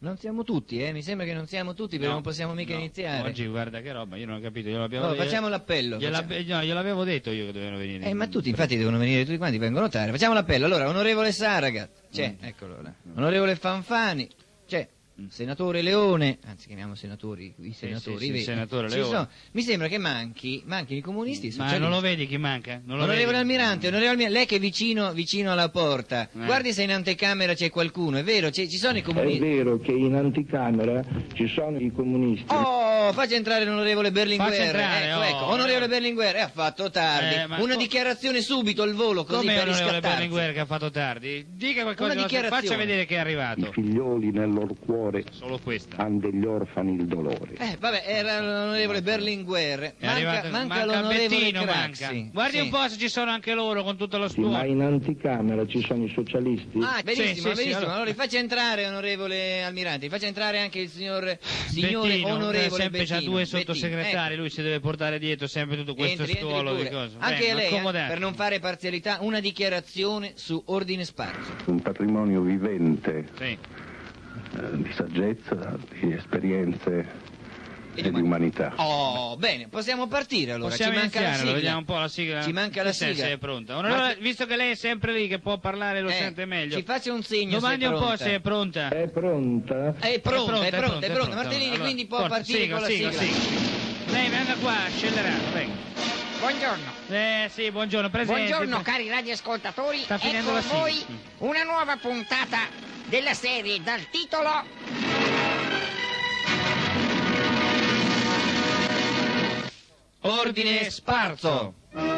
Non siamo tutti, mi sembra che non siamo tutti perché non possiamo mica iniziare. Oggi guarda che roba, io non ho capito, facciamo l'appello. Gliel'avevo detto io che dovevano venire. Ma tutti infatti devono venire, tutti quanti vengono tardi. Facciamo l'appello. Allora, onorevole Saragat, c'è, eccolo là. Onorevole Fanfani, c'è. Senatore Leone, anzi chiamiamo senatori, i senatori, senatore Leone. Mi sembra che manchino i comunisti. Ma non lo vedi chi manca? Onorevole Almirante, lei che è vicino alla porta, guardi se in anticamera c'è qualcuno, è vero, ci sono i comunisti. È vero che in anticamera ci sono i comunisti. Faccia entrare l'onorevole Berlinguer. Ecco, onorevole Berlinguer, ha fatto tardi. Una dichiarazione subito al volo, così come per onorevole riscattarsi. Berlinguer che ha fatto tardi? Dica qualcosa, faccia vedere che è arrivato. I figlioli nel loro cuore solo questa. hanno degli orfani il dolore. Era l'onorevole Berlinguer. Manca l'onorevole Bettino, Craxi. Guardi un po' se ci sono anche loro con tutto lo studio. Ma in anticamera ci sono i socialisti? Benissimo. Allora li faccia entrare, onorevole Almirante, li faccia entrare anche il signore Bettino, onorevole sempre Bettino. c'ha due sottosegretari, lui si deve portare dietro sempre tutto questo stuolo di cose. Anche lei, per non fare parzialità, una dichiarazione su ordine sparso. Un patrimonio vivente Sì. di saggezza, di esperienze e di umanità. Bene, possiamo partire allora. Possiamo ci manca la sigla. Vediamo un po' la sigla. Ci manca la sigla. Se è pronta. Onorevole, visto che lei è sempre lì che può parlare, lo sente meglio. Ci faccia un segno. Domandi un po' se è pronta. È pronta? È pronta. Martellini, allora, quindi può partire con la sigla. Lei venga qua, accelerato, venga. Buongiorno. Sì, buongiorno, presente. Buongiorno cari radioascoltatori. Sta finendo ecco la sigla. voi una nuova puntata della serie dal titolo Ordine sparso.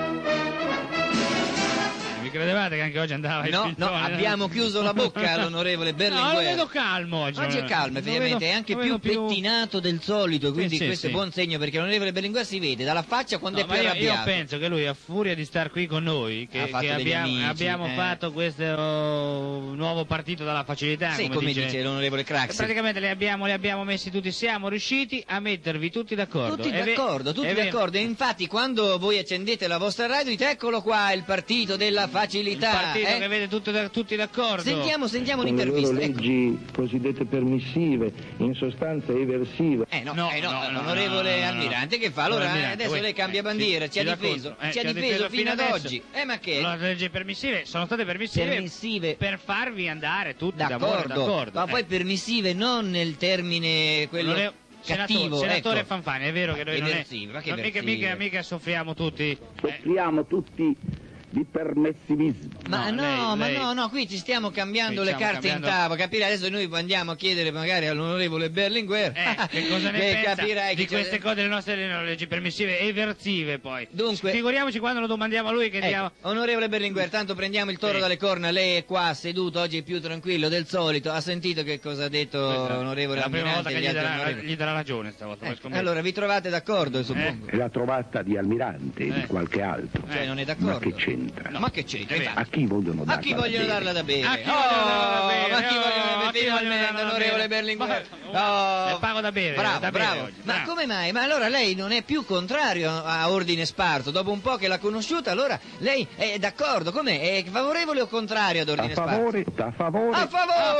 Mi credevate che anche oggi andava il No, abbiamo chiuso la bocca all'onorevole Berlinguer. No, lo vedo calmo oggi. Oggi è calmo, effettivamente, è anche più pettinato del solito, quindi questo è buon segno perché l'onorevole Berlinguer si vede dalla faccia quando è più arrabbiato. Io penso che lui, a furia di star qui con noi, che abbiamo fatto questo nuovo partito dalla facilità, come dice l'onorevole Craxi. Praticamente li abbiamo messi tutti, siamo riusciti a mettervi tutti d'accordo. Tutti d'accordo, e infatti quando voi accendete la vostra radio dite eccolo qua il partito della facilità. Il partito che vede tutti d'accordo. Sentiamo Con un'intervista. le loro leggi cosiddette permissive, in sostanza eversive. L'onorevole Almirante che fa? Allora adesso lei cambia bandiera, ci ha difeso fino ad oggi. Ma che? Le leggi permissive sono state permissive per farvi andare tutti d'accordo. Ma poi permissive non nel termine quello cattivo. Senatore Fanfani, è vero che noi non è mica soffriamo tutti. Soffriamo tutti di permissivismo. No, qui ci stiamo cambiando le carte in tavola, capire adesso noi andiamo a chiedere magari all'onorevole Berlinguer che cosa ne pensa di che queste cose, le nostre leggi permissive e eversive poi. Dunque, figuriamoci quando lo domandiamo a lui che diamo. Onorevole Berlinguer, tanto prendiamo il toro dalle corna, lei è qua seduto, oggi è più tranquillo del solito, ha sentito che cosa ha detto l'onorevole Almirante? È la prima volta che gli darà ragione stavolta. Allora vi trovate d'accordo, suppongo? È la trovata di Almirante e di qualche altro. Cioè non è d'accordo? Ma che c'entra? Ma che c'entra? A chi vogliono darla da bere? A chi vogliono darla da bere? Ma chi vogliono darla da bere? Finalmente, onorevole Berlinguer. Le pago da bere. Bravo. Ma come mai? Ma allora lei non è più contrario a ordine sparso? Dopo un po' che l'ha conosciuta, allora lei è d'accordo? Com'è? È favorevole o contrario ad ordine sparso? A favore. A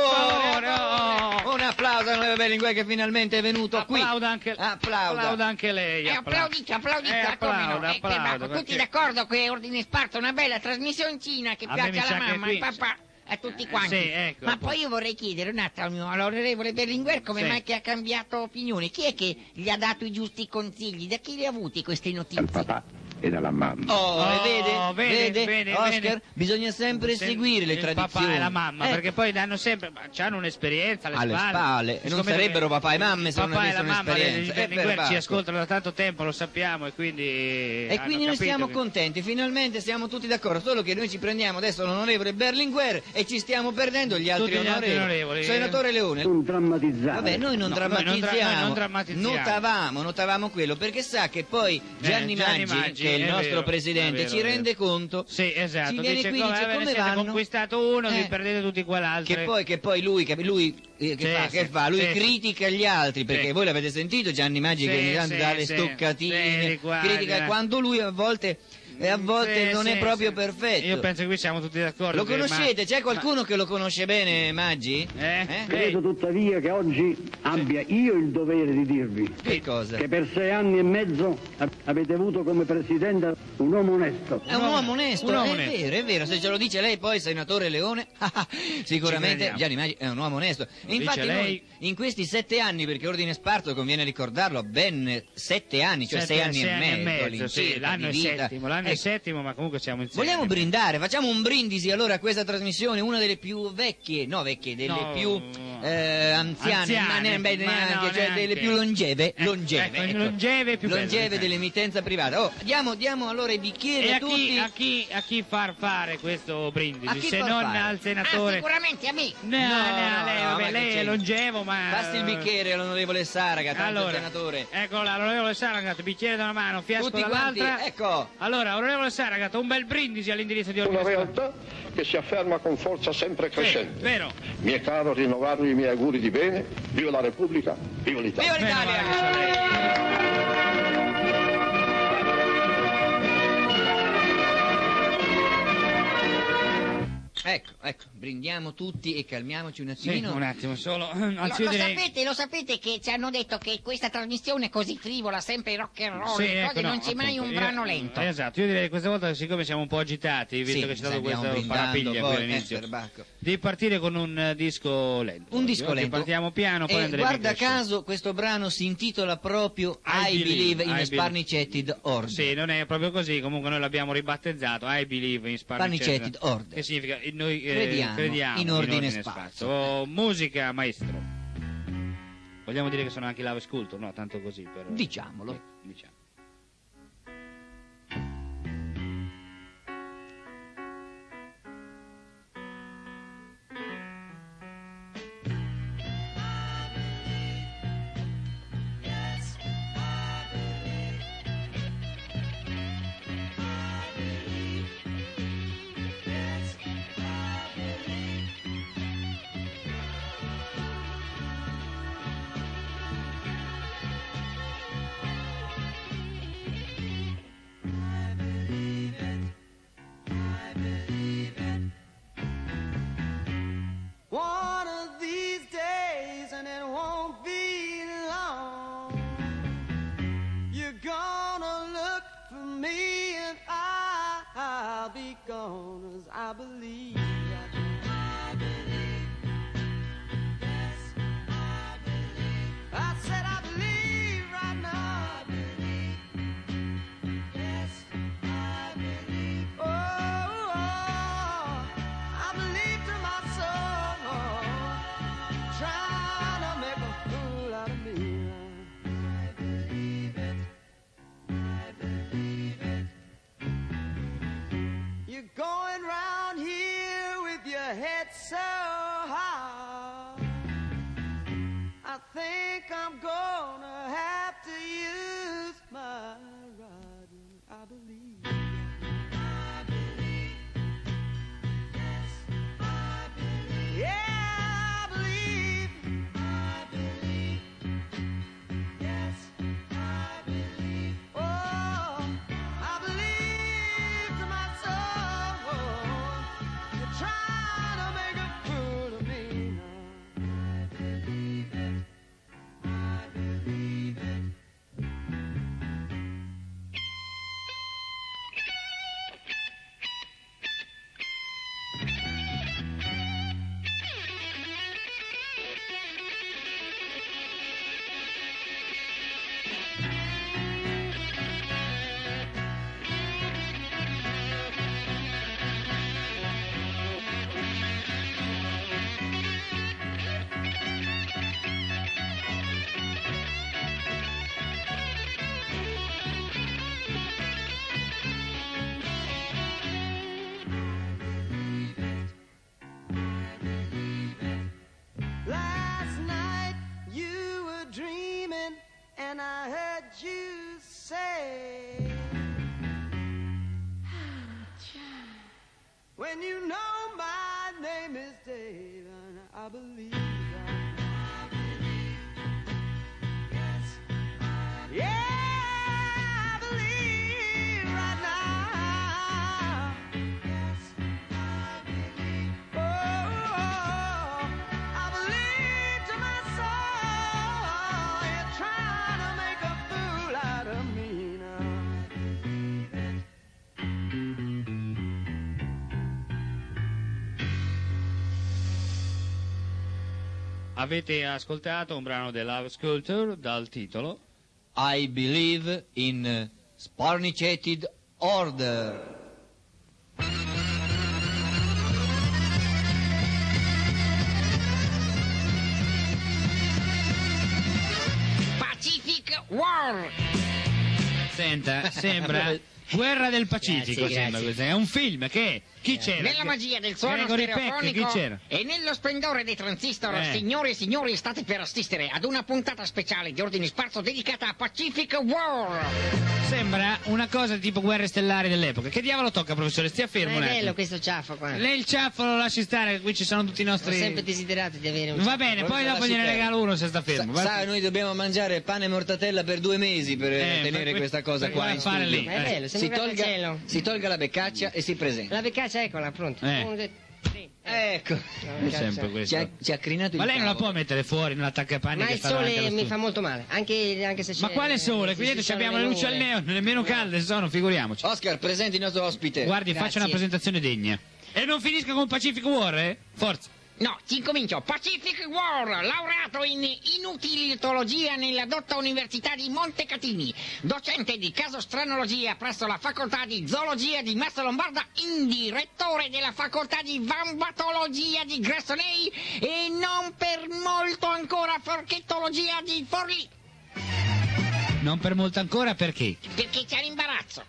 favore! Un applauso all'onorevole Berlinguer che finalmente è venuto qui. Applauda anche lei. Applaudite, tutti d'accordo che ordine sparso è una bella trasmissioncina che piace alla mamma e papà, a tutti quanti. Ecco, ma poi io vorrei chiedere un attimo all'onorevole Berlinguer come mai che ha cambiato opinione. Chi è che gli ha dato i giusti consigli? Da chi li ha avuti queste notizie? Dal papà e dalla mamma. Vede, Oscar, bisogna sempre seguire le tradizioni. Il papà e la mamma, perché poi danno sempre, hanno un'esperienza alle spalle. E non sarebbero papà e mamme se non avessero un'esperienza. Berlinguer ci ascoltano da tanto tempo, lo sappiamo, e quindi noi siamo contenti, finalmente siamo tutti d'accordo, solo che noi ci prendiamo adesso l'onorevole Berlinguer e ci stiamo perdendo gli altri onorevoli. Senatore Leone. Non drammatizzare. Vabbè, noi non drammatizziamo. Notavamo quello, perché sa che poi Gianni Maggi, che è il nostro presidente, ci rende conto. Sì, esatto. Ci viene qui e dice come vanno. Conquistato uno, vi perdete tutti quell'altro. Che poi lui critica gli altri, perché voi l'avete sentito Gianni Maggi che ogni tanto dà le stoccatine, critica quando lui a volte e a volte non è proprio perfetto. Io penso che qui siamo tutti d'accordo. Lo conoscete? C'è qualcuno che lo conosce bene, Maggi? Credo tuttavia che oggi abbia io il dovere di dirvi Che cosa? che per 6 anni e mezzo avete avuto come presidente un uomo onesto. È un uomo onesto, Un uomo è onesto. vero, è vero. Se ce lo dice lei poi, senatore Leone, sicuramente Gianni Maggi è un uomo onesto. E infatti dice noi, lei? in questi 7 anni, perché Ordine Sparso, conviene ricordarlo, ben 7 anni, cioè 6 anni e mezzo all'incirca sì, l'anno di è vita. settimo, l'anno è Ecco, settimo, ma comunque siamo insieme. vogliamo brindare, facciamo un brindisi allora a questa trasmissione, una delle più vecchie, delle No, più anziane, ma neanche, no, cioè delle più longeve, ecco, longeve più longeve belle. dell'emittenza privata. Oh, diamo allora i bicchieri E a tutti. a chi far fare questo A brindisi? chi Se far non fare? al senatore. Sicuramente a me. No, ma lei che è c'è? longevo, ma. Passi il bicchiere all'onorevole Saraga, tanto Allora, senatore. ecco l'onorevole Saragat, bicchiere da una mano, fiasco Tutti quanti, dall'altra. ecco. Allora, onorevole Saragat, un bel brindisi all'indirizzo di Una Ordine realtà che si afferma con forza sempre crescente. vero. Mi è caro rinnovarvi i miei auguri di bene. Viva la Repubblica, viva l'Italia. Viva l'Italia! Ecco, brindiamo tutti e calmiamoci un Sì, attimino. un attimo solo. Lo, Anzi, io direi. lo sapete che ci hanno detto che questa trasmissione è così frivola, sempre rock and roll, Sì, e ecco, cose, no, non c'è mai appunto, un io- brano lento. Esatto, io direi che questa volta, siccome siamo un po' agitati, visto Sì, che c'è stato stiamo questo brindando parapiglia poi, qui all'inizio, perbacco. di partire con un disco lento. Un disco Oggi lento. Partiamo piano, poi E andremo guarda in crescita. caso questo brano si intitola proprio I Believe in I a Sparniceted Order. Sì, non è proprio così, comunque noi l'abbiamo ribattezzato, I believe in Sparniceted Order. Che significa noi Crediamo in ordine spazio. Oh, musica, maestro. Vogliamo dire che sono anche Love Sculptor, no? Tanto così per. Diciamolo. Diciamo. One of these days, and it won't be long, you're gonna look for me and I'll be gone as I believe. I said I believe right now. Oh, I believe to my soul, trying to make a fool out of me. You're going round here with your head so high. I think I'm gonna have to use my riding. I believe. Yeah, I believe. Yes, I believe. Oh, I believe to my soul. You're trying to make a fool of me now. I believe it. Last night you were dreaming and I heard you say, when you know my name is Dave, and I believe yeah, I believe right now. Avete ascoltato un brano della Sculpture dal titolo I Believe in Sparnicated Order. Pacific War. Senta, sembra Guerra del Pacifico, Grazie, sembra grazie. questo. È un film che... Chi c'era? Nella magia del suono Gregory Peck, stereofonico chi c'era? e nello splendore dei transistor, Eh. signore e signori, state per assistere ad una puntata speciale di Ordine Sparso dedicata a Pacific War. Sembra una cosa tipo Guerre Stellari dell'epoca. Che diavolo tocca, professore? Stia fermo Ma un è attimo. bello questo ciaffo qua. Lei il ciaffo lo lasci stare, qui ci sono tutti i Ho nostri... sempre desiderato di avere un Va bene, poi dopo gliene regalo uno se sta fermo. va? Sa, noi dobbiamo mangiare pane e mortadella per 2 mesi per tenere per- questa cosa per qua in fare studio. lì. Ma è bello, Si sembra un grattacielo. tolga la beccaccia e si presenta. La beccaccia, eccola, pronto. Eh. 1, 2, 3. Ecco, È sempre questo. ci ha crinato il Ma lei non la cavolo. può mettere fuori nell'attaccapanni Ma che il sta davanti sole allo mi studio? fa molto male, anche se c'è... Ma quale sole? se Qui dentro ci sono abbiamo le luci al nuvole. neon, nemmeno calde sono, figuriamoci. Oscar, presenti il nostro ospite. Guardi, Grazie. faccia una presentazione degna. E non finisca con Pacific War, eh? Forza. No, ci incomincio. Pacific War, laureato in inutilitologia nella dotta Università di Montecatini, docente di casostranologia presso la facoltà di zoologia di Massa Lombarda, direttore della facoltà di vambatologia di Gressonei e non per molto ancora forchettologia di Forlì, Non per molto ancora, perché? perché c'è l'imbarazzo.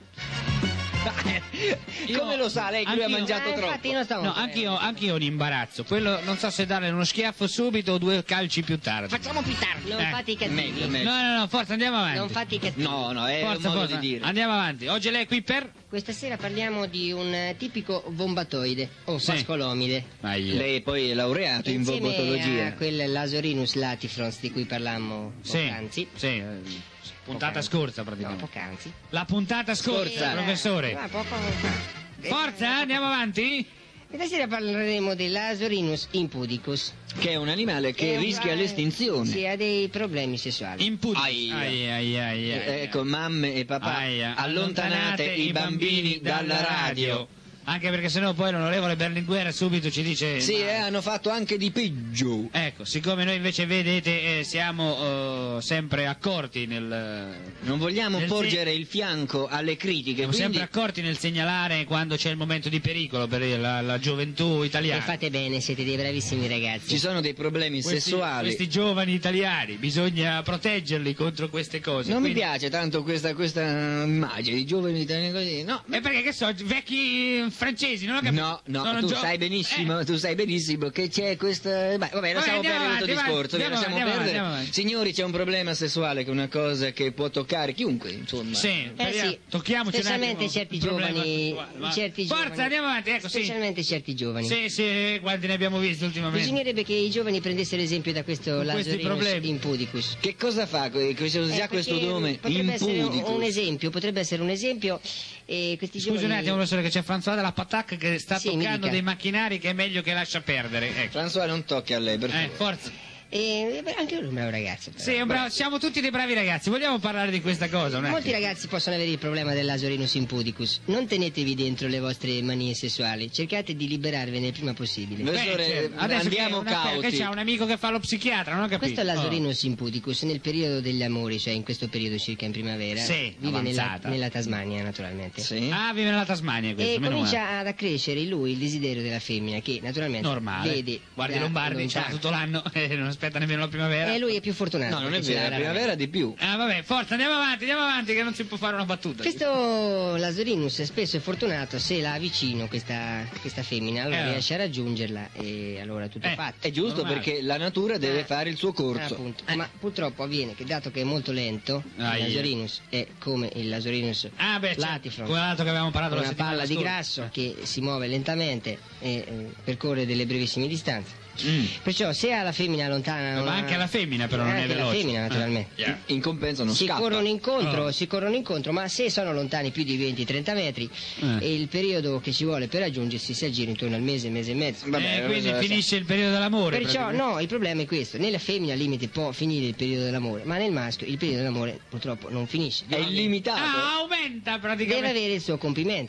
Come lo sa lei che lui ha anch'io- mangiato troppo? Infatti non stavo... No, anch'io ho un imbarazzo. Quello non so se dare uno schiaffo subito o 2 calci più tardi. Facciamo più tardi. Non fate i cattivi. meglio. No, forza, andiamo avanti. Non fate i cattivi. No, è Forza, un modo forza. di dire. Andiamo avanti. Oggi lei è qui per... Questa sera parliamo di un tipico vombatoide o Sì. pascolomide. Lei poi è laureato in Insieme a vombatologia. quel Lasorinus latifrons di cui parlammo poc'anzi. Sì, puntata scorsa No, praticamente. poc'anzi. La puntata scorsa, professore. Ma poco fa. Forza, andiamo avanti. Questa sera parleremo dell'Asorinus impudicus. Che è un animale che rischia l'estinzione. Sì, ha dei problemi sessuali. Impudi. Aia. Ecco, mamme e papà, Aia. allontanate i bambini dalla radio. Anche perché sennò poi l'onorevole Berlinguer subito ci dice... Sì, ma- hanno fatto anche di peggio. Ecco, siccome noi invece vedete siamo sempre accorti nel... Non vogliamo Nel porgere il fianco alle critiche, Siamo quindi sempre accorti nel segnalare quando c'è il momento di pericolo per la gioventù E italiana. fate bene, siete dei bravissimi ragazzi. ci sono dei problemi sessuali. Questi giovani italiani, bisogna proteggerli contro queste cose. Non mi quindi- piace tanto questa immagine di giovani italiani così. No, E perché che so, vecchi francesi, non ho capito. no, Sono tu sai benissimo che c'è questa... Beh, vabbè, lasciamo andiamo perdere questo avanti, discorso, andiamo lasciamo avanti, perdere. andiamo avanti. Signori, c'è un problema sessuale che è una cosa che può toccare chiunque, insomma. Sì, sì, tocchiamoci un specialmente attimo certi il problema giovani, sessuale, ma- certi Forza, giovani. andiamo avanti, ecco, sì. Specialmente certi giovani. Sì, quanti ne abbiamo visti ultimamente? Bisognerebbe che i giovani prendessero esempio da questo Con questi Lasorinus problemi. impudicus. Che cosa fa? Già Perché questo nome potrebbe essere impudicus. un esempio, potrebbe essere un esempio. E questi Scusi un giovani... attimo, professore, che c'è François della Patac che sta Sì, mi toccando dica. dei macchinari che è meglio che lascia perdere. Ecco. François, non tocchi a lei, per favore. Forza. anche lui è un bravo ragazzo. però. Sì, è un bravo- siamo tutti dei bravi ragazzi. Vogliamo parlare di questa cosa? Un Molti attimo? ragazzi possono avere il problema dell'Asorinus impudicus. Non tenetevi dentro le vostre manie sessuali, cercate di liberarvene il prima possibile. Professore, certo. Adesso andiamo che cauti. c'è un amico che fa lo psichiatra, non ho capito. Questo è l'Asorinus impudicus nel periodo degli amori, cioè in questo periodo circa in primavera. Sì, vive nella, avanzata. nella Tasmania naturalmente. Sì. Ah, vive nella Tasmania questo, E meno male. comincia ad accrescere in lui il desiderio della femmina che naturalmente Normale. vede Guardi da Lombardi, c'ha lontano. tutto l'anno e non aspetta nemmeno la primavera. E lui è più fortunato. No, non è perché ce vero, l'ha la primavera raramente. di più. Ah, vabbè, forza, andiamo avanti, che non si può fare una battuta. Questo Lasorinus spesso è fortunato se la avvicino questa femmina, allora riesce a raggiungerla e allora tutto fatto. È giusto Normale. perché la natura deve fare il suo corso. Appunto. Ma purtroppo avviene che dato che è molto lento, Aia. il Lasorinus è come il Lasorinus Ah, beh, certo, latifrons, come l'altro che avevamo parlato la una settimana palla di scorsa. grasso che si muove lentamente e percorre delle brevissime distanze. Perciò se alla femmina lontana Ma anche alla femmina però non è anche veloce. la femmina naturalmente. Yeah. In compenso non Si scappa. corrono Oh. incontro, ma se sono lontani più di 20-30 metri e il periodo che ci vuole per raggiungersi si aggira intorno al mese e mezzo. Vabbè, Quindi finisce il periodo dell'amore. Perciò praticamente. no, il problema è questo, nella femmina al limite può finire il periodo dell'amore, ma nel maschio il periodo dell'amore purtroppo non finisce. È illimitato. Ah, aumenta praticamente. Deve avere il suo compimento. Aumenta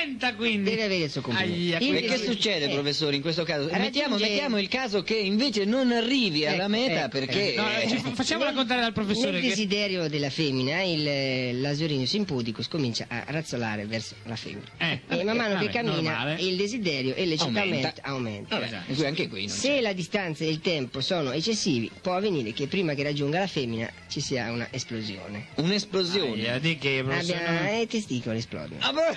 30 quindi. Deve avere il suo compleanno. E che succede, professore, in questo caso? Mettiamo il caso che invece non arrivi alla meta perché... Facciamo raccontare dal professore. Nel desiderio della femmina, l'asorinus impudicus comincia a razzolare verso la femmina. E man mano che cammina, normale. il desiderio e l'eccitamento aumenta. Anche qui Se la distanza e il tempo sono eccessivi, può avvenire che prima che raggiunga la femmina ci sia una esplosione. Un'esplosione? Di che, professore? I testicoli esplodono.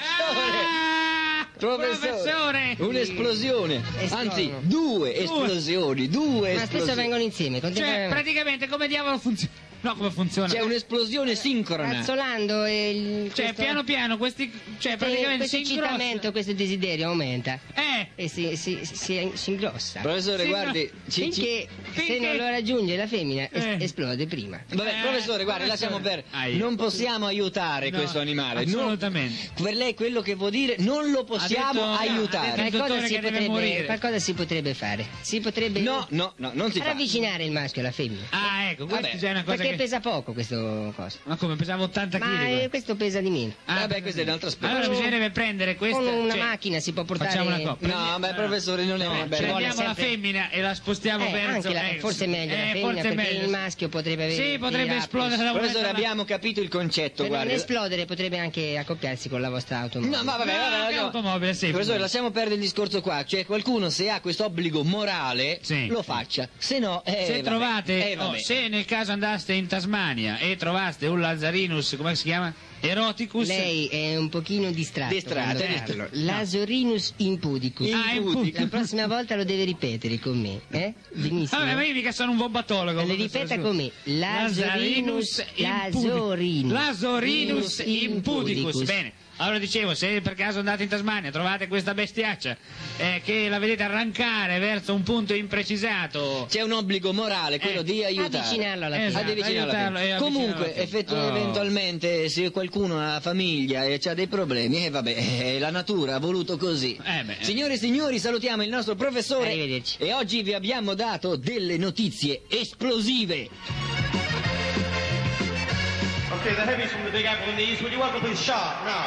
Professore! Un'esplosione! Esplodono. Anzi, due esplosioni, Ma spesso vengono insieme. Cioè, praticamente come diavolo funziona? No, come funziona? C'è un'esplosione sincrona. Razzolando cioè, piano piano questi... Cioè, praticamente questo eccitamento, questo desiderio aumenta. E si ingrossa. Professore, guardi... Finché se non lo raggiunge la femmina esplode prima. Vabbè, professore, guardi, lasciamo per... Non possiamo aiutare questo animale. Assolutamente. Per lei quello che vuol dire non lo possiamo aiutare. Qualcosa si potrebbe fare. Si potrebbe... No, non si fa. Ravvicinare il maschio alla femmina. Ecco, questa è una cosa perché pesa poco questo coso. Ma come, pesava 80 kg? Ma questo pesa di meno. Vabbè, questo è un altro aspetto. Allora bisognerebbe prendere questo. Con una macchina si può portare... Facciamo una coppia. No, ma professore non è una bella... Prendiamo la femmina e la spostiamo verso... forse è meglio la femmina, perché il maschio potrebbe avere... Sì, potrebbe esplodere la Professore, abbiamo capito il concetto, per guarda. non esplodere potrebbe anche accoppiarsi con la vostra automobile. No, ma vabbè. Automobile, sì. Professore, lasciamo perdere il discorso qua. Cioè, qualcuno se ha questo obbligo morale, lo faccia. Se no, se trovate, se nel caso andaste in Tasmania e trovaste un Lazarinus, come si chiama? Eroticus. Lei è un pochino distratto. Lazarinus impudicus. La prossima volta lo deve ripetere con me, Benissimo. Vabbè, ma io mica sono un bombatologo. Le ripeta con me. Lazarinus impudicus. Bene. Allora dicevo, se per caso andate in Tasmania trovate questa bestiaccia che la vedete arrancare verso un punto imprecisato, c'è un obbligo morale, quello di aiutare, avvicinarlo alla fine. Comunque, eventualmente, se qualcuno ha famiglia e ha dei problemi, la natura ha voluto così. Signore e signori, salutiamo il nostro professore. Arrivederci. E oggi vi abbiamo dato delle notizie esplosive. Okay, the heavies from the Big Apple in the East. Would you welcome please Sharp? No.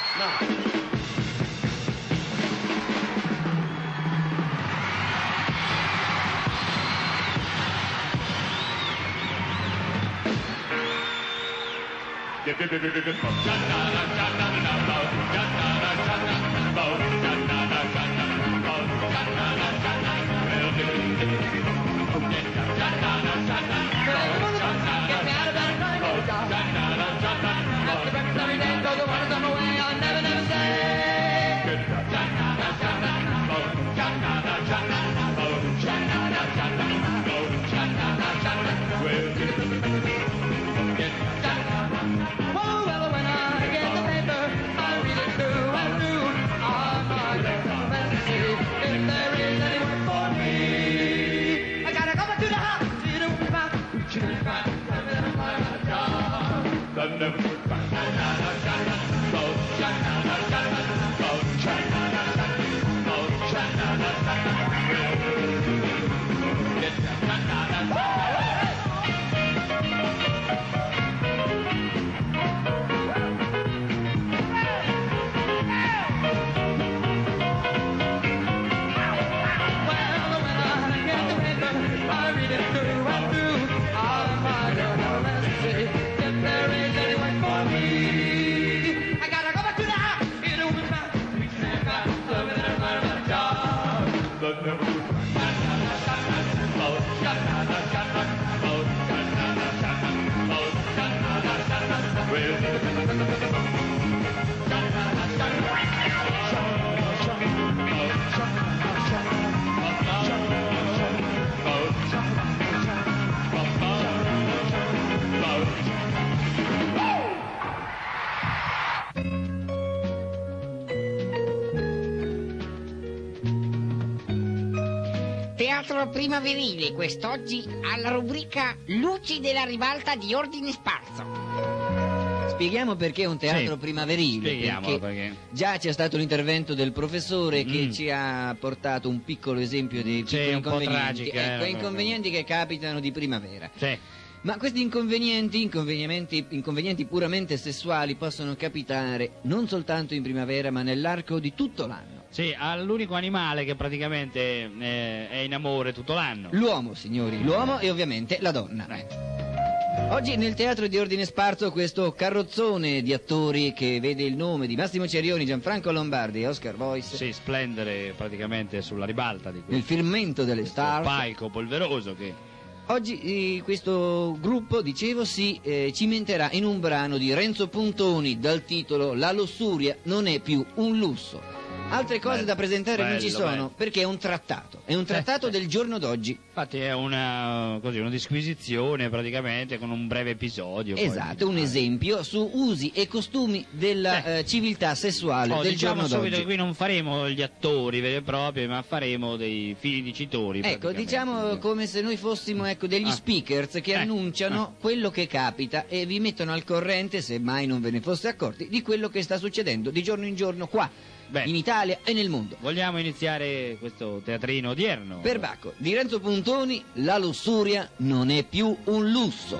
Teatro primaverile quest'oggi alla rubrica Luci della ribalta di ordine sparso. Spieghiamo perché è un teatro primaverile. Spieghiamolo perché. Già c'è stato l'intervento del professore che ci ha portato un piccolo esempio di piccoli inconvenienti. Inconvenienti che capitano di primavera. Ma questi inconvenienti puramente sessuali possono capitare non soltanto in primavera, ma nell'arco di tutto l'anno. Sì, all'unico animale che praticamente è in amore tutto l'anno. L'uomo, signori, l'uomo e ovviamente la donna. Oggi nel teatro di Ordine Sparso questo carrozzone di attori che vede il nome di Massimo Cerioni, Gianfranco Lombardi e Oscar Voice. Sì, splendere praticamente sulla ribalta di nel firmamento delle star. Palco polveroso che... Oggi questo gruppo, dicevo, si cimenterà in un brano di Renzo Puntoni dal titolo La lussuria non è più un lusso. Altre cose da presentare non ci sono, perché è un trattato del giorno d'oggi. Infatti è una disquisizione praticamente con un breve episodio. Esatto, un esempio su usi e costumi della civiltà sessuale del giorno d'oggi. Diciamo subito che qui non faremo gli attori veri e propri, ma faremo dei figli dicitori. Ecco, diciamo come se noi fossimo degli speakers che annunciano quello che capita e vi mettono al corrente, se mai non ve ne foste accorti, di quello che sta succedendo di giorno in giorno qua. In Italia e nel mondo. Vogliamo iniziare questo teatrino odierno? Perbacco, di Renzo Puntoni, La lussuria non è più un lusso.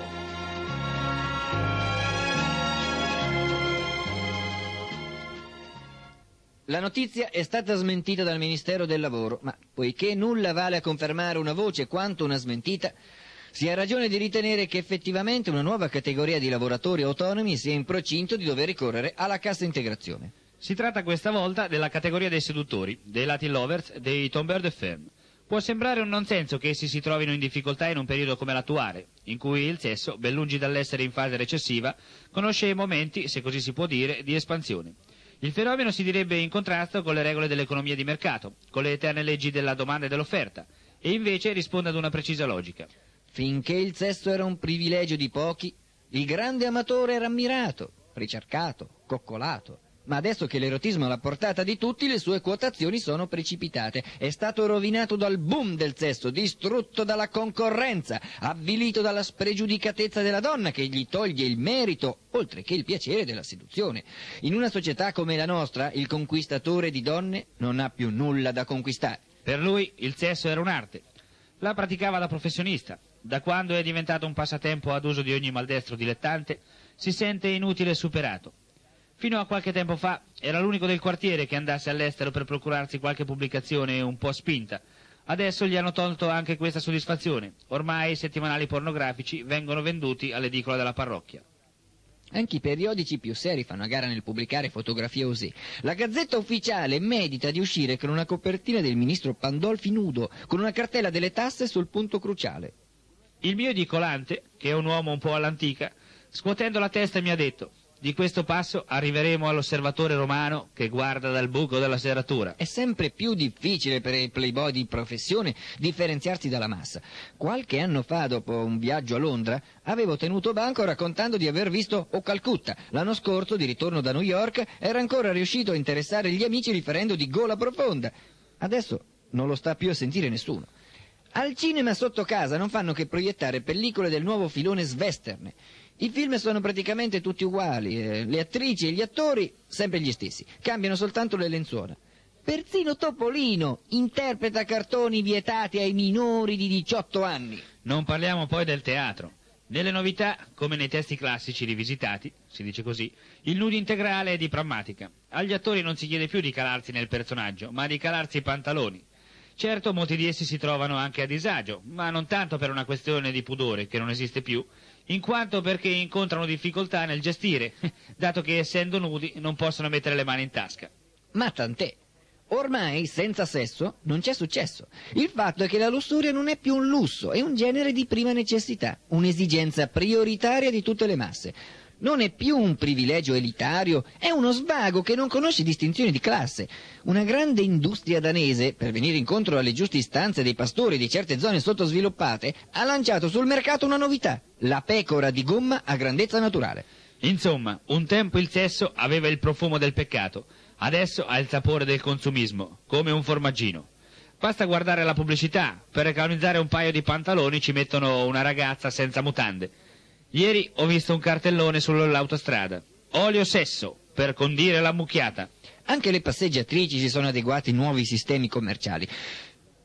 La notizia è stata smentita dal Ministero del Lavoro, ma poiché nulla vale a confermare una voce quanto una smentita, si ha ragione di ritenere che effettivamente una nuova categoria di lavoratori autonomi sia in procinto di dover ricorrere alla cassa integrazione. Si tratta questa volta della categoria dei seduttori, dei Latin lovers, dei tombeur de femme. Può sembrare un non senso che essi si trovino in difficoltà in un periodo come l'attuale, in cui il sesso, ben lungi dall'essere in fase recessiva, conosce momenti, se così si può dire, di espansione. Il fenomeno si direbbe in contrasto con le regole dell'economia di mercato, con le eterne leggi della domanda e dell'offerta, e invece risponde ad una precisa logica. Finché il sesso era un privilegio di pochi, il grande amatore era ammirato, ricercato, coccolato. Ma adesso che l'erotismo è alla portata di tutti, le sue quotazioni sono precipitate. È stato rovinato dal boom del sesso, distrutto dalla concorrenza, avvilito dalla spregiudicatezza della donna che gli toglie il merito, oltre che il piacere della seduzione. In una società come la nostra, il conquistatore di donne non ha più nulla da conquistare. Per lui il sesso era un'arte. La praticava da professionista. Da quando è diventato un passatempo ad uso di ogni maldestro dilettante, si sente inutile e superato. Fino a qualche tempo fa era l'unico del quartiere che andasse all'estero per procurarsi qualche pubblicazione un po' spinta. Adesso gli hanno tolto anche questa soddisfazione. Ormai i settimanali pornografici vengono venduti all'edicola della parrocchia. Anche i periodici più seri fanno a gara nel pubblicare fotografie osè. La Gazzetta Ufficiale medita di uscire con una copertina del ministro Pandolfi nudo, con una cartella delle tasse sul punto cruciale. Il mio edicolante, che è un uomo un po' all'antica, scuotendo la testa mi ha detto: di questo passo arriveremo all'osservatore romano che guarda dal buco della serratura. È sempre più difficile per i playboy di professione differenziarsi dalla massa. Qualche anno fa, dopo un viaggio a Londra, avevo tenuto banco raccontando di aver visto O Calcutta. L'anno scorso, di ritorno da New York, era ancora riuscito a interessare gli amici riferendo di Gola Profonda. Adesso non lo sta più a sentire nessuno. Al cinema sotto casa non fanno che proiettare pellicole del nuovo filone svesterne. I film sono praticamente tutti uguali, le attrici e gli attori sempre gli stessi, cambiano soltanto le lenzuola. Persino Topolino interpreta cartoni vietati ai minori di 18 anni. Non parliamo poi del teatro. Nelle novità, come nei testi classici rivisitati, si dice così, il nudo integrale è di prammatica. Agli attori non si chiede più di calarsi nel personaggio, ma di calarsi i pantaloni. Certo, molti di essi si trovano anche a disagio, ma non tanto per una questione di pudore, che non esiste più, in quanto perché incontrano difficoltà nel gestire, dato che essendo nudi non possono mettere le mani in tasca. Ma tant'è. Ormai, senza sesso, non c'è successo. Il fatto è che la lussuria non è più un lusso, è un genere di prima necessità, un'esigenza prioritaria di tutte le masse. Non è più un privilegio elitario, è uno svago che non conosce distinzioni di classe. Una grande industria danese, per venire incontro alle giuste istanze dei pastori di certe zone sottosviluppate, ha lanciato sul mercato una novità, la pecora di gomma a grandezza naturale. Insomma, un tempo il sesso aveva il profumo del peccato, adesso ha il sapore del consumismo, come un formaggino. Basta guardare la pubblicità, per economizzare un paio di pantaloni ci mettono una ragazza senza mutande. Ieri ho visto un cartellone sull'autostrada. Olio sesso, per condire la mucchiata. Anche le passeggiatrici si sono adeguate ai nuovi sistemi commerciali.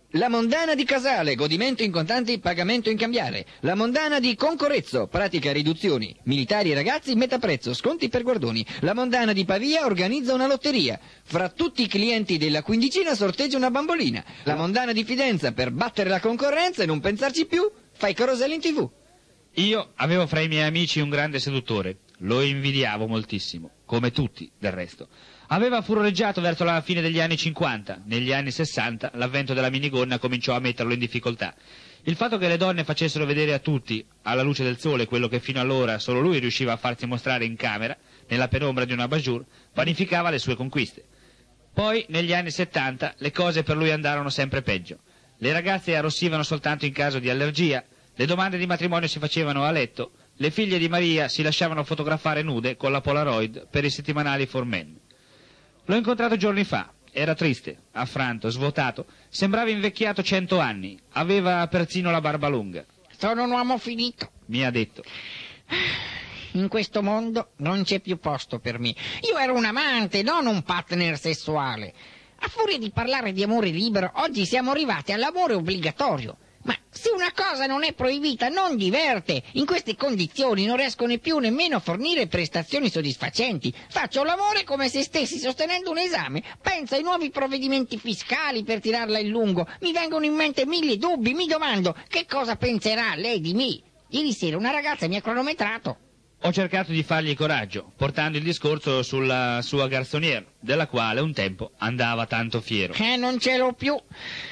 La Mondana di Casale, godimento in contanti, pagamento in cambiare. La Mondana di Concorrezzo, pratica riduzioni. Militari e ragazzi, metà prezzo, sconti per guardoni. La Mondana di Pavia organizza una lotteria. Fra tutti i clienti della quindicina sorteggia una bambolina. La Mondana di Fidenza, per battere la concorrenza e non pensarci più, fai carosello in TV. Io avevo fra i miei amici un grande seduttore. Lo invidiavo moltissimo, come tutti, del resto. Aveva furoreggiato verso la fine degli anni 50. Negli anni 60 l'avvento della minigonna cominciò a metterlo in difficoltà. Il fatto che le donne facessero vedere a tutti, alla luce del sole, quello che fino allora solo lui riusciva a farsi mostrare in camera, nella penombra di una bajour, vanificava le sue conquiste. Poi, negli anni 70, le cose per lui andarono sempre peggio. Le ragazze arrossivano soltanto in caso di allergia, le domande di matrimonio si facevano a letto, le figlie di Maria si lasciavano fotografare nude con la Polaroid per i settimanali For Men. L'ho incontrato giorni fa, era triste, affranto, svuotato, sembrava invecchiato 100 anni, aveva persino la barba lunga. Sono un uomo finito, mi ha detto. In questo mondo non c'è più posto per me. Io ero un amante, non un partner sessuale. A furia di parlare di amore libero, oggi siamo arrivati all'amore obbligatorio. Ma se una cosa non è proibita, non diverte. In queste condizioni non riesco più nemmeno a fornire prestazioni soddisfacenti. Faccio l'amore come se stessi sostenendo un esame. Penso ai nuovi provvedimenti fiscali per tirarla in lungo. Mi vengono in mente 1000 dubbi. Mi domando, che cosa penserà lei di me? Ieri sera una ragazza mi ha cronometrato. Ho cercato di fargli coraggio, portando il discorso sulla sua garçonnière, della quale un tempo andava tanto fiero. Non ce l'ho più.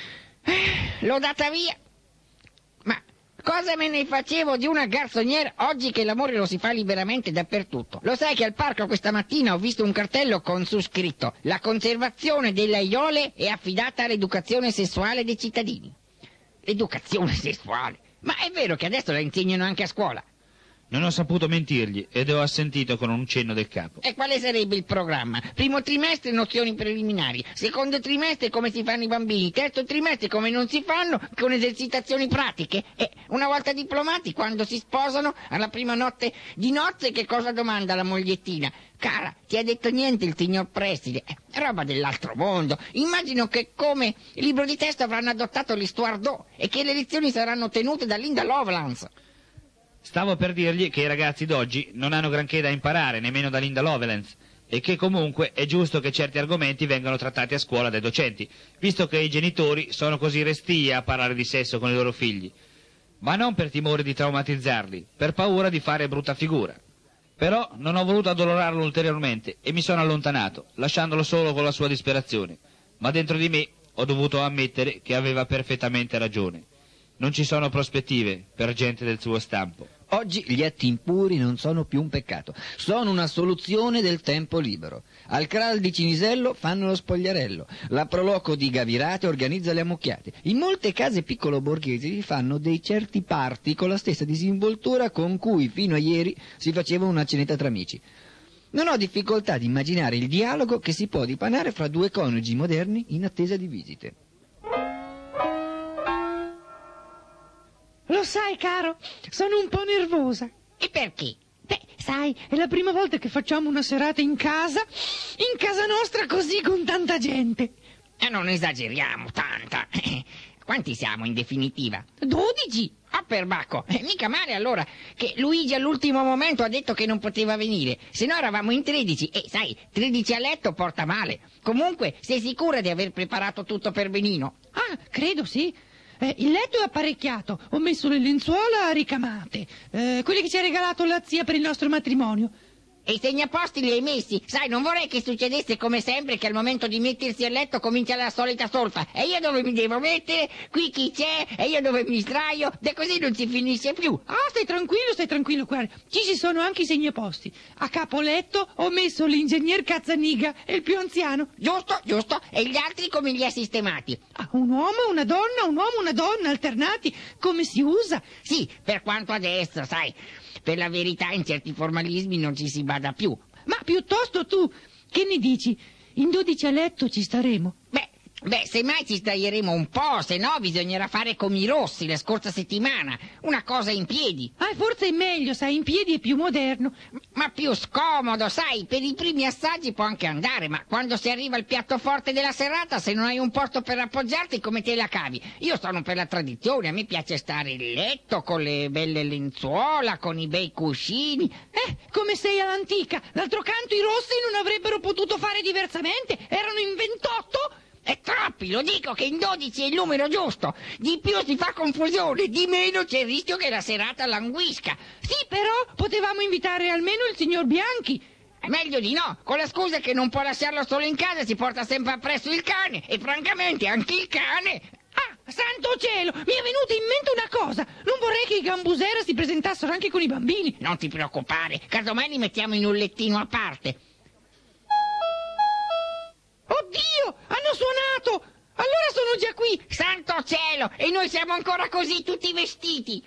L'ho data via. Ma cosa me ne facevo di una garçonnière oggi che l'amore lo si fa liberamente dappertutto? Lo sai che al parco questa mattina ho visto un cartello con su scritto: la conservazione delle aiole è affidata all'educazione sessuale dei cittadini. L'educazione sessuale? Ma è vero che adesso la insegnano anche a scuola? Non ho saputo mentirgli ed ho assentito con un cenno del capo. E quale sarebbe il programma? Primo trimestre nozioni preliminari, secondo trimestre come si fanno i bambini, terzo trimestre come non si fanno, con esercitazioni pratiche. E una volta diplomati, quando si sposano, alla prima notte di nozze, che cosa domanda la mogliettina? Cara, ti ha detto niente il signor preside? Roba dell'altro mondo. Immagino che come libro di testo avranno adottato l'Histoire e che le lezioni saranno tenute da Linda Lovelace. Stavo per dirgli che i ragazzi d'oggi non hanno granché da imparare, nemmeno da Linda Lovelace, e che comunque è giusto che certi argomenti vengano trattati a scuola dai docenti, visto che i genitori sono così restii a parlare di sesso con i loro figli, ma non per timore di traumatizzarli, per paura di fare brutta figura. Però non ho voluto addolorarlo ulteriormente e mi sono allontanato, lasciandolo solo con la sua disperazione, ma dentro di me ho dovuto ammettere che aveva perfettamente ragione. Non ci sono prospettive per gente del suo stampo. Oggi gli atti impuri non sono più un peccato, sono una soluzione del tempo libero. Al Kral di Cinisello fanno lo spogliarello, la Proloco di Gavirate organizza le ammucchiate. In molte case piccolo borghesi si fanno dei certi party con la stessa disinvoltura con cui fino a ieri si faceva una cenetta tra amici. Non ho difficoltà ad immaginare il dialogo che si può dipanare fra due coniugi moderni in attesa di visite. Lo sai, caro, sono un po' nervosa. E perché? Beh, sai, è la prima volta che facciamo una serata in casa nostra così con tanta gente. Non esageriamo, tanta. Quanti siamo in definitiva? 12. Ah, perbacco. Mica male allora che Luigi all'ultimo momento ha detto che non poteva venire. Se no eravamo in 13 e sai, 13 a letto porta male. Comunque, sei sicura di aver preparato tutto per Benino? Ah, credo sì. Il letto è apparecchiato, ho messo le lenzuola ricamate, quelle che ci ha regalato la zia per il nostro matrimonio. E i segnaposti li hai messi? Sai, non vorrei che succedesse come sempre che al momento di mettersi a letto comincia la solita solfa. E io dove mi devo mettere? Qui chi c'è? E io dove mi sdraio? E così non si finisce più. Ah, stai tranquillo, guarda. Ci sono anche i segnaposti. A capo letto ho messo l'ingegner Cazzaniga, è il più anziano. Giusto. E gli altri come li ha sistemati? Ah, un uomo, una donna, alternati, come si usa? Sì, per quanto adesso, sai... Per la verità in certi formalismi non ci si bada più. Ma piuttosto tu, che ne dici? In 12 a letto ci staremo? Beh, Beh, semmai ci staglieremo un po', se no bisognerà fare come i Rossi la scorsa settimana, una cosa in piedi. Forse è meglio, sai, in piedi è più moderno. Ma più scomodo, sai, per i primi assaggi può anche andare, ma quando si arriva al piatto forte della serata, se non hai un posto per appoggiarti, come te la cavi? Io sono per la tradizione, a me piace stare in letto, con le belle lenzuola, con i bei cuscini. Come sei all'antica. D'altro canto i Rossi non avrebbero potuto fare diversamente, erano in 28. È troppi, lo dico che in 12 è il numero giusto. Di più si fa confusione, di meno c'è il rischio che la serata languisca. Sì, però potevamo invitare almeno il signor Bianchi. Meglio di no, con la scusa che non può lasciarlo solo in casa, si porta sempre appresso il cane, e francamente anche il cane... Santo cielo, mi è venuta in mente una cosa. Non vorrei che i Gambusera si presentassero anche con i bambini. Non ti preoccupare, casomai li mettiamo in un lettino a parte. Oddio, hanno suonato! Allora sono già qui! Santo cielo! E noi siamo ancora così tutti vestiti!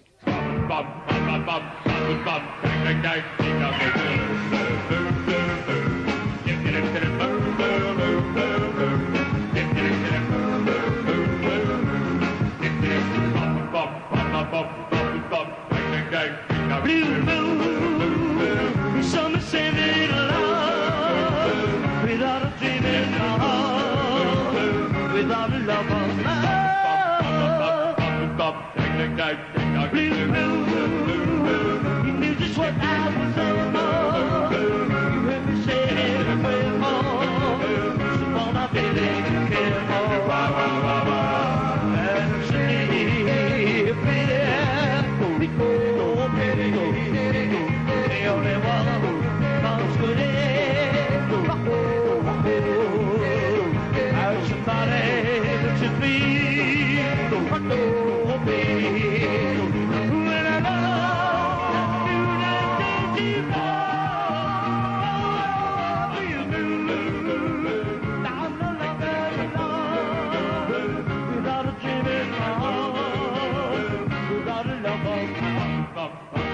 Blue moon, some say they love without a dream in the heart, without a love of love. Blue moon, you knew just what I was about. You heard me say it way more, so all I really care for. And sleep, the only one who comes good in. How somebody looks at me, when I know that you down the love and love, without a dream in my heart, without a love of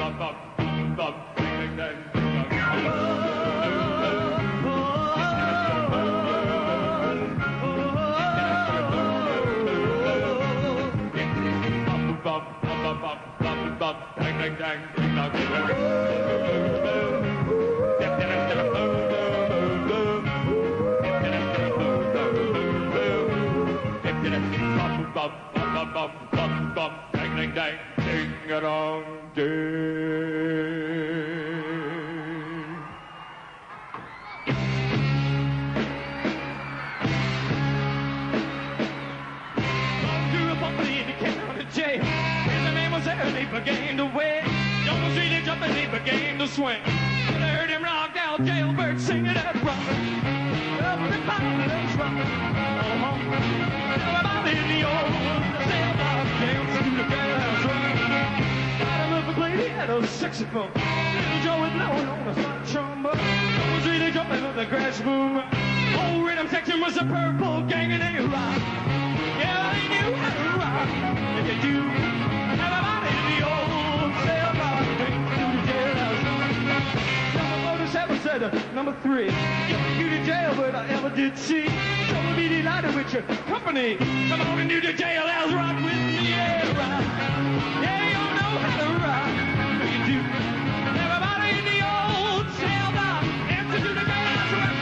began to wait. Jones really jumped and he began to swing. And I heard him rock out, jailbird singing that rock. Everybody's rocking. Everybody in the old sailboat dance to the gas rock. Got him up a plate, he had a saxophone. Little Joe was blowing on a slide trombone. Jones really jumping on the crash boom. Old rhythm section was a purple gang and they rock. Yeah, they knew how to rock. If they do. Everybody in the old sailboat dance to the jailhouse. Number 47 said, number 3. You the jailbird I ever did see. So we'll be delighted with your company. Come on and do the jailhouse rock with me. Yeah, rock. Yeah, you know how to rock. You do. Everybody in the old sailboat dance to the jailhouse rock.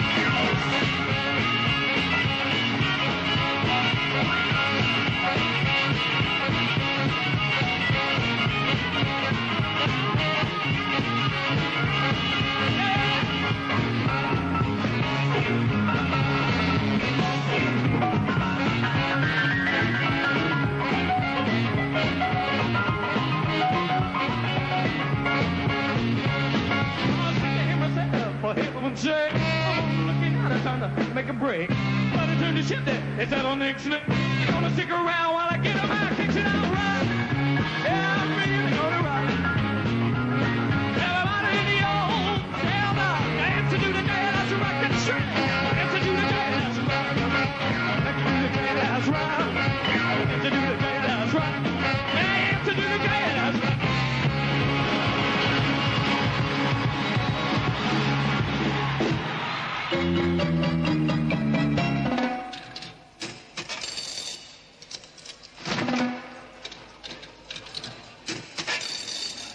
Say, I'm looking at a time to make a break. But I turn the ship there, it's out on Nixon. You're gonna stick around while I get a back, kicks it out right. Yeah, I'm really gonna rock. Everybody in the old sailboat, dance to do the jailhouse rock and shake. Dance to do the jailhouse rock. Dance to do the jailhouse rock. Dance to do the jailhouse rock. Dance to do the jailhouse rock.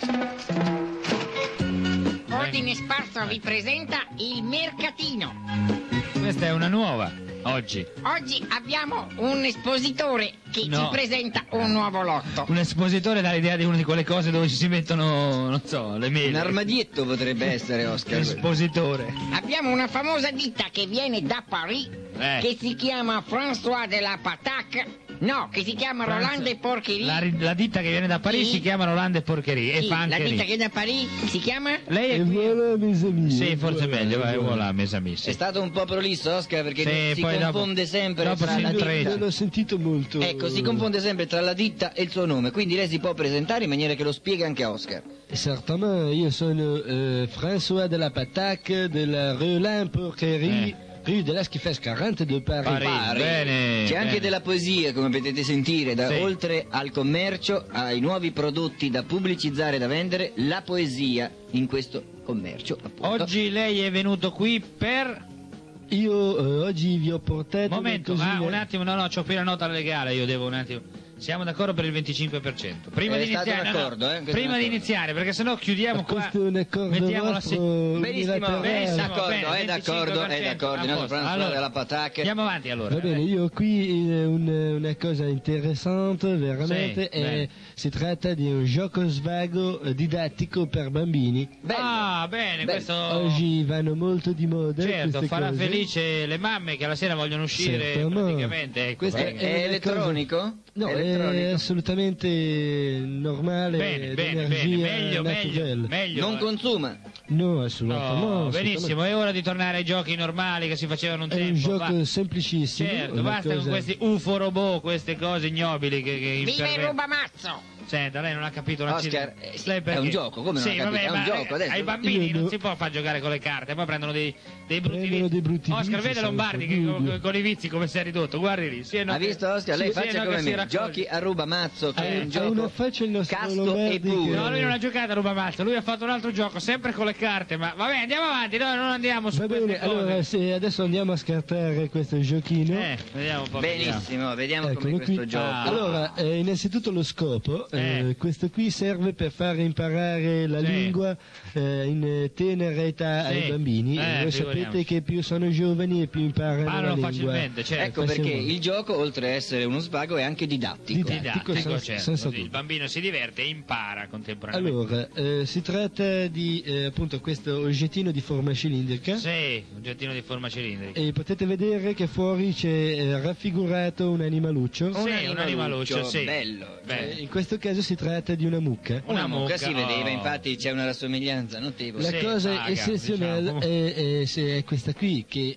Ordine Sparso vi presenta il mercatino. Questa è una nuova, oggi. Oggi abbiamo un espositore che No. ci presenta un nuovo lotto. Un espositore dà l'idea di una di quelle cose dove ci si mettono, non so, le mele. Un armadietto potrebbe essere, Oscar. Espositore. Abbiamo una famosa ditta che viene da Paris, che si chiama François de la Patac. No, che si chiama Roland de Porcherie. La ditta che viene da Parigi Sì. si chiama Roland de Porcherie e Sì, fa anche la ditta lì. che viene da Paris si chiama? Lei è E qui. voilà, mes amis. Sì, forse è meglio, vai, voilà, mes amis. È stato un po' prolisso, Oscar, perché Sì, si poi dopo- confonde sempre dopo tra si la intreccia. ditta. L'ho sentito molto. Ecco, si confonde sempre tra la ditta e il suo nome, quindi lei si può presentare in maniera che lo spiega anche a Oscar. Certamente, io sono François de la Patac della Roland Porcherie, rue de l'Esquifes 40 de Paris. Paris. Bene, C'è anche bene. della poesia, come potete sentire, Sì. oltre al commercio, ai nuovi prodotti da pubblicizzare, da vendere, la poesia in questo commercio, appunto. Oggi lei è venuto qui per... Io oggi vi ho portato Momento, una cosina. un attimo, no, c'ho qui la nota legale, io devo un attimo... Siamo d'accordo per il 25%. Prima È di stato iniziare, un accordo, questo prima è un di accordo. iniziare, perché sennò chiudiamo qua. Questo è un accordo Mettiamo la vostro Benissimo, unilaterale. d'accordo, bene, è d'accordo, 25%, è d'accordo, a il nostro posto. François Allora, della Patac. Andiamo avanti allora. Va bene, io ho qui una cosa interessante, veramente, Sì, bene. si tratta di un gioco svago didattico per bambini. Bello. Ah, bene, Beh, questo... Oggi vanno molto di moda Certo, queste farà cose. felice le mamme che alla sera vogliono uscire Certamente. praticamente. Ecco, Questo bene. È una elettronico? No, È è elettronico. assolutamente normale, Bene, bene, d'energia meglio, naturale. meglio. Non consuma. No, assolutamente No, no. benissimo, è ora di tornare ai giochi normali che si facevano un È un tempo. gioco va. semplicissimo. Certo, una basta con cosa- questi UFO robot, queste cose ignobili che Viva il imperver- rubamazzo! Senta, lei non ha capito una Oscar, cifra. sì, Lei è perché- un gioco, come non sì, ha capito? vabbè, È un ma gioco, adesso. ai bambini Io non no. si può far giocare con le carte, poi prendono dei brutti Prendono dei brutti Oscar, vizi, vede Lombardi che senza con i vizi come si è ridotto, guardi lì. Sì, e no Ha che- visto, Oscar? Lei sì, faccia e no come che si me. raccoglie. Giochi a rubamazzo, che è un Ha gioco una faccia il nostro casto Lombardi e puro. che- No, lui non ha giocato a rubamazzo, lui ha fatto un altro gioco, sempre con le carte, ma vabbè, andiamo avanti, noi non andiamo su Va queste bene, cose. allora se adesso andiamo a scartare questo giochino. Vediamo un po'. Benissimo, vediamo Eccolo come questo qui. gioco. Allora, innanzitutto lo scopo, Eh. questo qui serve per far imparare la Sì. lingua in tenera età Sì. ai bambini. Voi figuriamoci. sapete che più sono giovani e più imparano la Parlano lingua. facilmente, certo. Ecco perché Facilmente. il gioco, oltre a essere uno svago, è anche didattico. Didattico, Didattico, senza- certo, senza così il dubbio. bambino si diverte e impara contemporaneamente. Allora, si tratta di appunto questo oggettino di forma cilindrica. Sì, un oggettino di forma cilindrica. E potete vedere che fuori c'è raffigurato un animaluccio. Sì, un animaluccio, sì. Bello. Beh, In questo caso si tratta di una mucca. Una mucca si vedeva, oh. infatti c'è una rassomiglianza notevole. La Sì, cosa vaga, eccezionale diciamo. è questa qui, che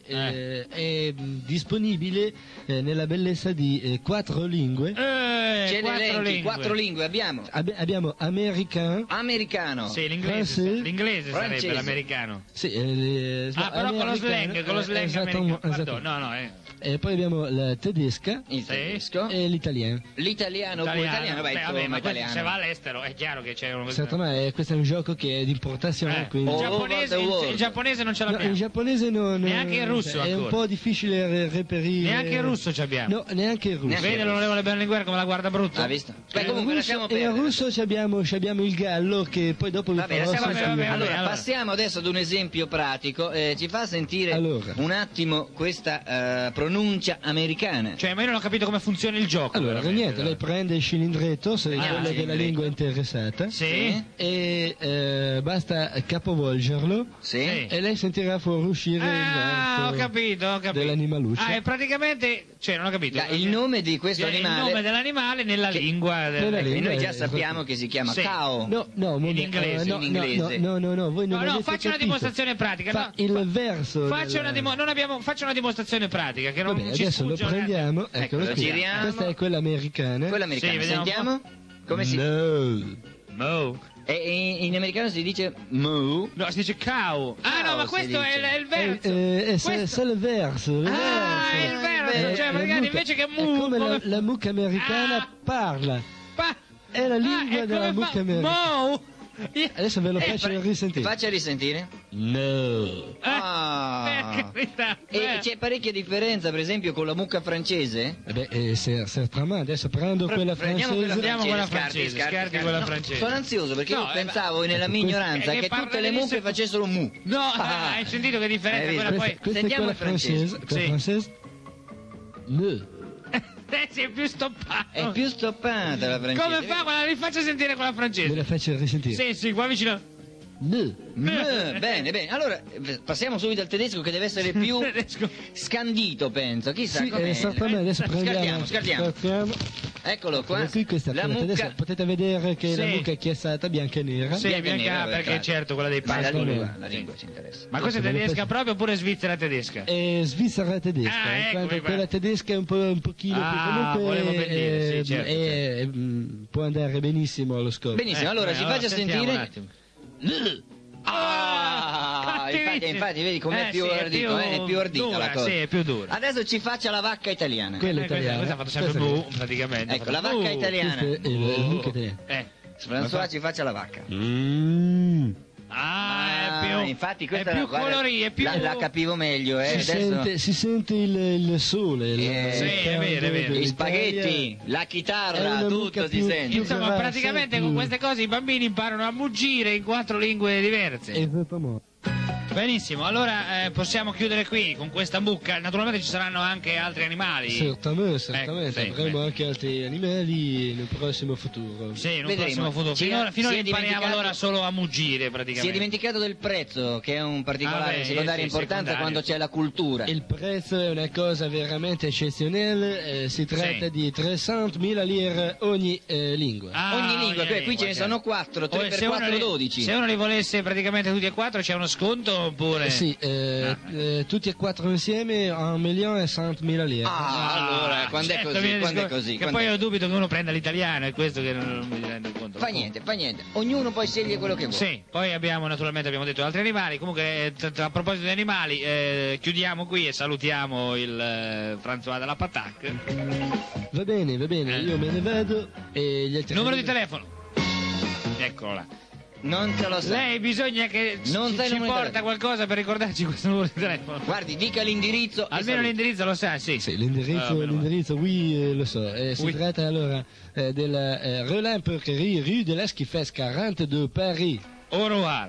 è disponibile nella bellezza di 4 lingue. Ce ne quattro elenchi, lingue. 4 lingue abbiamo. Abbiamo americano, Americano. Sì, l'inglese, Francese. l'inglese sarebbe Francese. l'americano. sì, Ah, però con lo americano, slang, con lo slang esatto, americano. esatto. Pardon, no, E poi abbiamo la tedesca Il Sì. tedesco. e l'italiano. L'italiano, come italiano, vai, Beh, insomma, vabbè, ma questo italiano. se va all'estero è chiaro che c'è un... Certo, ma questo è un gioco che è di importazione, quindi... Oh, il, giapponese, over the world. il giapponese non ce No, l'abbiamo. in giapponese non... Neanche in russo è un ancora. po' difficile reperire... Neanche in russo ci abbiamo. No, neanche in russo. Neanche Vede l'onorevole Berlinguer come la guarda brutto? Ha visto? Beh, In comunque russo- lasciamo e in perdere. russo ci abbiamo il gallo che poi dopo vi Vabbè, farò lasciamo sentire. perdere. Allora, allora. passiamo adesso ad un esempio pratico. Ci fa sentire Allora. un attimo questa pronuncia americana. Cioè, ma io non ho capito come funziona il gioco. Allora, veramente. niente, lei prende il cilindretto, se è quella della cilindretto. lingua interessata, Sì? e basta capovolgerlo, Sì? e lei sentirà fuoriuscire il Ah, ho verso capito. dell'animaluccio. Ah, e praticamente, cioè, non ho capito. Il nome di questo Viene animale. il nome dell'animale nella lingua. nella E lingua noi già è- sappiamo che si chiama Sì. cow. No, no, In inglese, no, in inglese. No, voi non No, avete faccia una capito. dimostrazione pratica. Fa no, il verso. Faccia della- faccia una dimostrazione pratica. Che non Vabbè, ci adesso lo sfugge un attimo. prendiamo, eccolo lo qui. giriamo. Questa è quella americana. Quella americana. Sì, vediamo un Sentiamo? Come si... No. Mo. E in americano si dice moo. No, si dice cow. Ah, no, Cow ma si questo dice. è il verso. C'est il verso. Il Ah, è il verso. Cioè, la praticamente mucca- invece che è mu. come come- la mucca americana Ah. parla. Pa- È la lingua e della come mucca fa- americana. Mo. Adesso ve lo faccio risentire. Faccia risentire. No. Ah. E c'è parecchia differenza, per esempio, con la mucca francese? Certamente, adesso prendo quella francese. Andiamo con la francese, scarti quella francese. Sono ansioso perché io pensavo nella mia ignoranza che tutte le mucche facessero mu. No, hai sentito che differenza quella poi? Sentiamo il francese. Quella francese? No. È più stoppato. È più stoppata la francese. Come fa? Guarda, rifaccia sentire quella francese. Me la faccio risentire. Sì, qua vicino. No. Bene. Allora, passiamo subito al tedesco che deve essere più scandito, penso. Chissà sì, com'è. esattamente, adesso prendiamo. Scartiamo. Eccolo qua. Qui questa la mucca. Adesso potete vedere che la mucca è chiassata bianca e nera. Sì, bianca perché certo, quella dei pasti. La lingua ci interessa. Ma questa è tedesca proprio oppure svizzera tedesca? È svizzera tedesca, ecco, quella tedesca è un pochino più comunque volevo ben dire, sì, certo. Può andare benissimo allo scopo. Benissimo, allora ci faccia sentire. Infatti vedi com'è più ardito, è più ardita dura, la cosa. Sì, è più dura. Adesso ci faccia la vacca italiana. Quella italiana. Questa ha fatto sempre bu, praticamente. Ecco, la vacca italiana. Questa è la mucca italiana. François ci faccia la vacca. Infatti questa è più colorita, è più... la capivo meglio, Si sente il sole. Sì, è vero. Gli spaghetti, la chitarra, tutto si sente. Insomma, praticamente con queste cose i bambini imparano a muggire in 4 lingue diverse. Esattamente. Benissimo, allora possiamo chiudere qui con questa mucca. Naturalmente ci saranno anche altri animali. Certamente. Avremo anche altri animali nel prossimo futuro. Sì, nel prossimo futuro. Finora impariamo allora solo a muggire praticamente. Si è dimenticato del prezzo, che è un particolare secondaria importanza quando c'è la cultura. Il prezzo è una cosa veramente eccezionale, si tratta di 300.000 lire ogni lingua. Ogni lingua, qui ce ne sono 4, 3 per 4, 12. Se uno li volesse praticamente tutti e 4 c'è uno sconto oppure? Sì, tutti e 4 insieme a 1.100.000 lire. Allora, quando è così? Che poi io dubito che uno prenda l'italiano, è questo che non mi rendo conto. Fa niente. Ognuno poi sceglie quello che vuole. Sì, poi abbiamo detto altri animali. Comunque, a proposito di animali, chiudiamo qui e salutiamo il François della Patac. Va bene, io me ne vado e gli altri... Numero di telefono. Eccolo là. Non ce lo sa. Lei bisogna che ci porta qualcosa per ricordarci questo numero di telefono. Guardi, dica l'indirizzo. Almeno l'indirizzo lo sa, sì. Sì, l'indirizzo, lo so. Si tratta allora della Rollin-Porcherie, rue de l'Esquifes 42, Paris. Au revoir.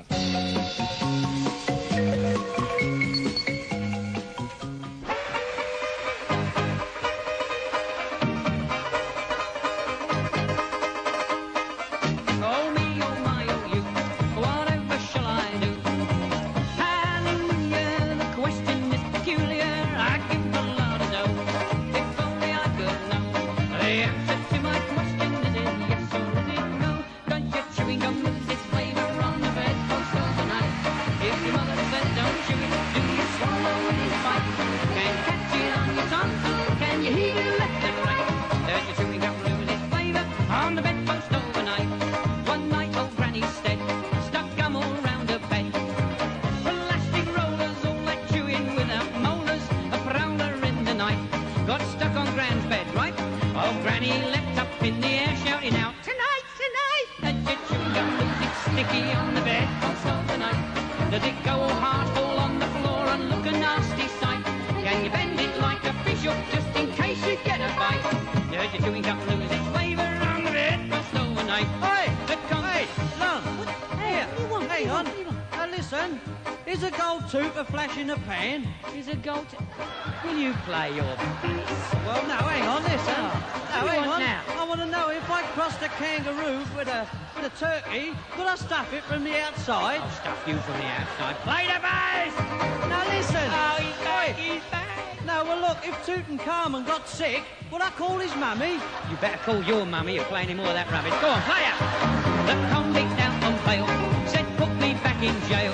Is a gold tooth a flash in the pan? Is a gold tooth... Will you play your bass? Well, no, hang on, listen. Hang on. Now? I want to know if I crossed a kangaroo with a turkey, could I stuff it from the outside? I'll stuff you from the outside. Play the bass! Now, listen. Oh, he's back. No, well, look, if Tutankhamun got sick, would I call his mummy? You better call your mummy. You're playing any more of that rubbish. Go on, play it. The convict out on bail said, put me back in jail.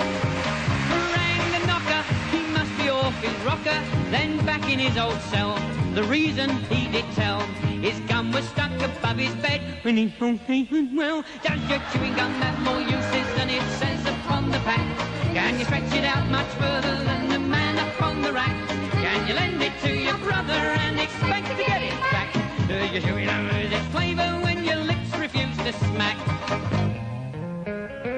His rocker, then back in his old cell. The reason he did tell, his gum was stuck above his bed when he well, does your chewing gum have more uses than it says upon the pack? Can you stretch it out much further than the man upon the rack? Can you lend it to your brother and expect to get it back? Does your chewing gum lose its flavour when your lips refuse to smack?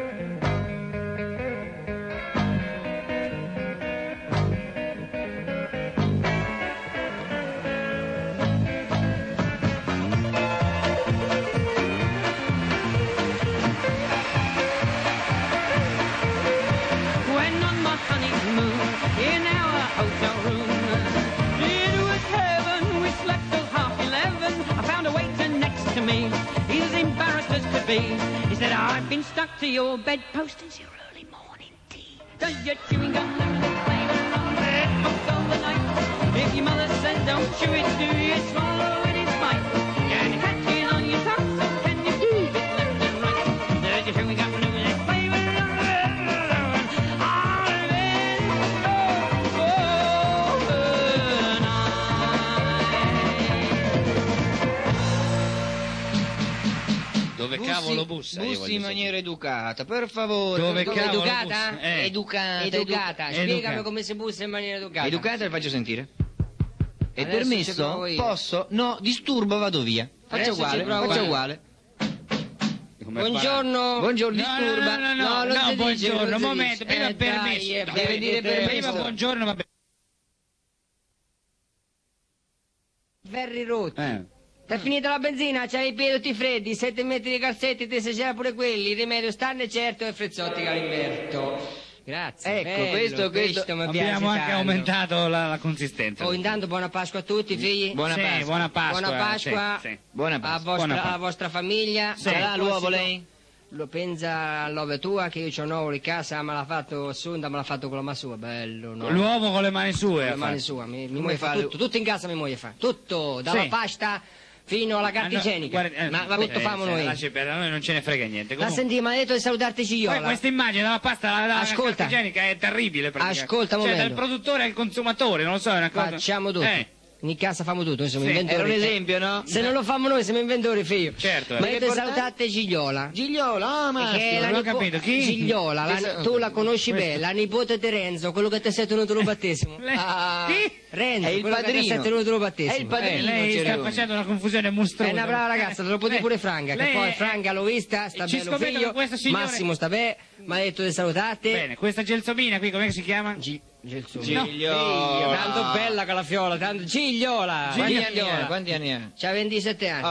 be. He said, I've been stuck to your bedpost since your early morning tea. Does your chewing gum lose its flavor on the smoke of the night? If your mother said don't chew it, do you swallow it in spite? Can you catch it on your tongue, so can you move it left and right? Does your chewing gum lose its flavor on the Dove cavolo bussa? Bussi in maniera educata, per favore. Dove cavolo Educata? bussa? Educata. Spiegami come si bussa in maniera educata. Educata, le faccio sentire. È Adesso ci permesso? provo io. Posso? No, disturbo, vado via. Adesso Faccia ci provo uguale, faccia io. uguale. Buongiorno. Buongiorno, disturba. non si No, buongiorno, dice, non un si momento, dice. prima permesso. Deve dire permesso. Prima buongiorno, vabbè. Ferri rotti. T'è finita la benzina, c'hai i piedi tutti freddi, 7 metri di calzetti, te se c'era pure quelli, il rimedio stanno certo e Frezzotti Calimberto. Grazie. Ecco, questo mi piace Abbiamo anche tanto. aumentato la consistenza. Oh, intanto buona Pasqua a tutti, figli. Buona Sì, Pasqua. buona Pasqua. Buona Pasqua. Sì, sì. Buona A Pasqua. Buona Pasqua. alla vostra famiglia. Ce l'ha l'uovo lei? Lo pensa all'ove tua che io c'ho un uovo in casa, me l'ha fatto Sonda, me l'ha fatto con la mano sua, bello, no? L'uovo con le mani sue. Con le ha mani fatto. sua, mi Come moglie fa fa tutto, tutto in casa mi moglie fa, tutto, dalla Sì. pasta fino alla carta Ah, no, igienica, guarda, ma vabbè, tutto famo noi. Lasci perdere, a noi non ce ne frega niente. La Comunque, senti, mi ha detto di salutarti poi Cigiola. questa immagine della pasta dalla Ascolta. carta igienica è terribile. praticamente. Ascolta un Cioè, momento. dal produttore al consumatore, non lo so, è una cosa. Facciamo tutto. In casa famo tutto, noi siamo Sì, inventori. Era un esempio, no? Se non lo famo noi siamo inventori, figlio. Certo, Ma io Perché ti portate- salutate Gigliola. Gigliola, ah, ma Che è la non ho nipo- capito, chi? Gigliola, tu la conosci bene, la nipote di Renzo, quello che ti sei tenuto lo battesimo. Lei- Ah, Chi? Renzo, è il quello che ti sei padrino. tenuto lo battesimo. È il padrino. Lei sta Cerone. facendo una confusione mostruosa. È una brava ragazza, te lo può dire pure Franca, che lei poi è- Franca l'ho vista, sta ci bene un scommetto figlio, che questo signore- Massimo sta bene, mi ha detto di salutarti. Bene, questa gelsomina qui, com'è che si chiama? Gigliola. Gigliola. Tanto bella con la fiola, tanto Gigliola. Quanti anni ha? C'ha 27 anni.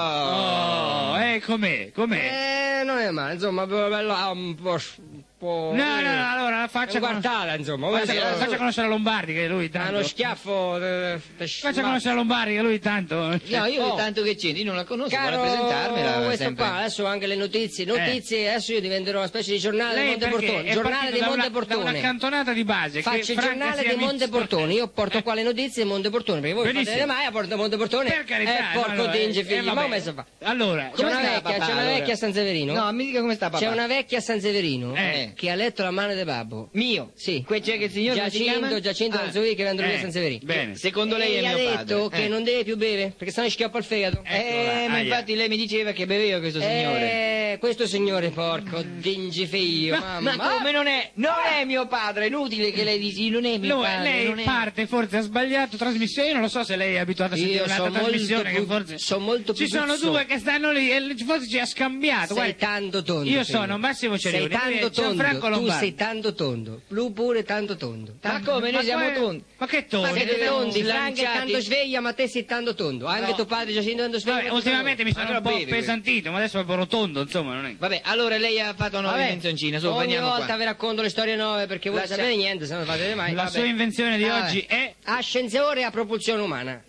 Oh, com'è? Com'è? Non è male, insomma, bello, ha un po'... No, allora la faccia guardala, insomma. faccia conoscere Lombardi che lui tanto. Ha uno schiaffo... Faccia conoscere Lombardi che lui tanto. No, io tanto che c'entri, non la conosco, vuole Caro, presentarmela questo sempre. qua, adesso anche le notizie, adesso io diventerò una specie di giornale di Lei Monte perché Portone, è giornale partito di da Monte una Portone. cantonata di base. Faccio che il Franca giornale sia di Monte visto- Portone, io porto qua le notizie di Monte Portone, perché voi Benissimo. fate le mai a Porto Monte Portone, Per carità, porco allora, dinge figli, ma vabbè. come si fa? Allora, C'è una sta, vecchia, papà, c'è una allora? vecchia a San Severino, No, mi dica come sta papà. c'è una vecchia a San Severino Eh. che ha letto la mano di babbo. Mio? Sì. C'è che il signore come si chiama? Giacinto Ah, Manzovì che vendono via San Severino. bene. Secondo lei E è gli ha mio detto padre. che non deve più bere, perché sennò schioppa il fegato. Ma aia. infatti lei mi diceva che beveva questo signore. Questo signore, porco dingi figlio, mamma. Ma come non è? Non è mio padre, è inutile che lei dici, non è mio padre. lei non è... parte, forse ha sbagliato trasmissione, io non lo so se lei è abituata a sentire Io un'altra sono trasmissione molto che più- forse... sono molto più Ci sono puzzoso. due che stanno lì e forse ci ha scambiato. Sei guarda. tanto tondo. Io figlio. sono Massimo Sei Cerioni, lui è tanto tondo, Gianfranco tu Lombardi. sei tanto tondo. Blu pure tanto tondo. Ma come? Noi siamo tondi. Ma che tondo? Ma siete siete tondi, slanciati. Franca è tanto sveglia, ma te sei tanto tondo. Anche tuo padre Giacinto tanto sveglia. Vabbè, ma tu sei ultimamente mi sono Allora un po' bevi questo. appesantito, ma adesso è proprio rotondo, insomma, non è... Vabbè, allora lei ha fatto una nuova Vabbè, invenzioncina, su, ogni veniamo volta qua. vi racconto le storie nuove perché voi non Lascia- sapete niente, se non fate mai. La vabbè. sua invenzione di Vabbè. oggi è... Ascensore a propulsione umana.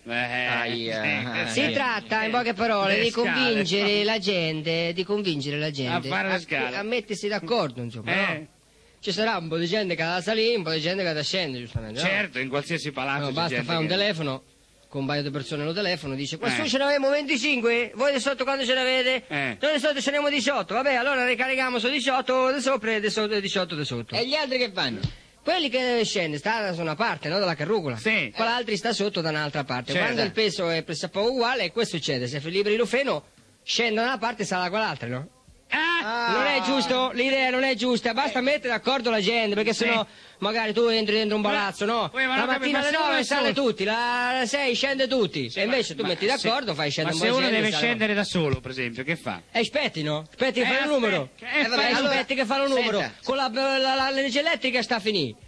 Aia. Si tratta, in poche parole, Le di scale. convincere la gente, A fare le scale. a mettersi d'accordo, insomma, Eh. no? Ci sarà un po' di gente che ha da salire, un po' di gente che ha da scendere, giustamente, no? Certo, in qualsiasi palazzo No, c'è basta gente fare un che- telefono, con un paio di persone lo telefono, dice, quassù Eh. ce ne avemo 25, voi di sotto quando ce ne avete? Noi di sotto ce ne abbiamo 18, vabbè, allora ricarichiamo su 18 di sopra e di sotto 18 di sotto. E gli altri che fanno? Quelli che scende sta da una parte, no, dalla carrucola. Sì. Quell'altri sta sotto da un'altra parte. Certo. Quando il peso è pressappoco uguale, questo succede. Se liberi lo freno, scende da una parte e sale da quell'altra, no? Non è giusto, l'idea non è giusta, basta mettere d'accordo la gente, perché sennò magari tu entri dentro un palazzo, no? ma non La mattina alle capisco, ma 9 se uno sale è solo- tutti, alle 6 scende tutti. E invece tu Ma metti d'accordo, fai scendere Ma un se po' di uno gente deve e sale- scendere da solo, per esempio, che fa? Aspetti, no? Aspetti che fanno il aspetta, numero. vabbè, Aspetti allora- che fanno il numero. Senta. Con l'energia elettrica sta a finire.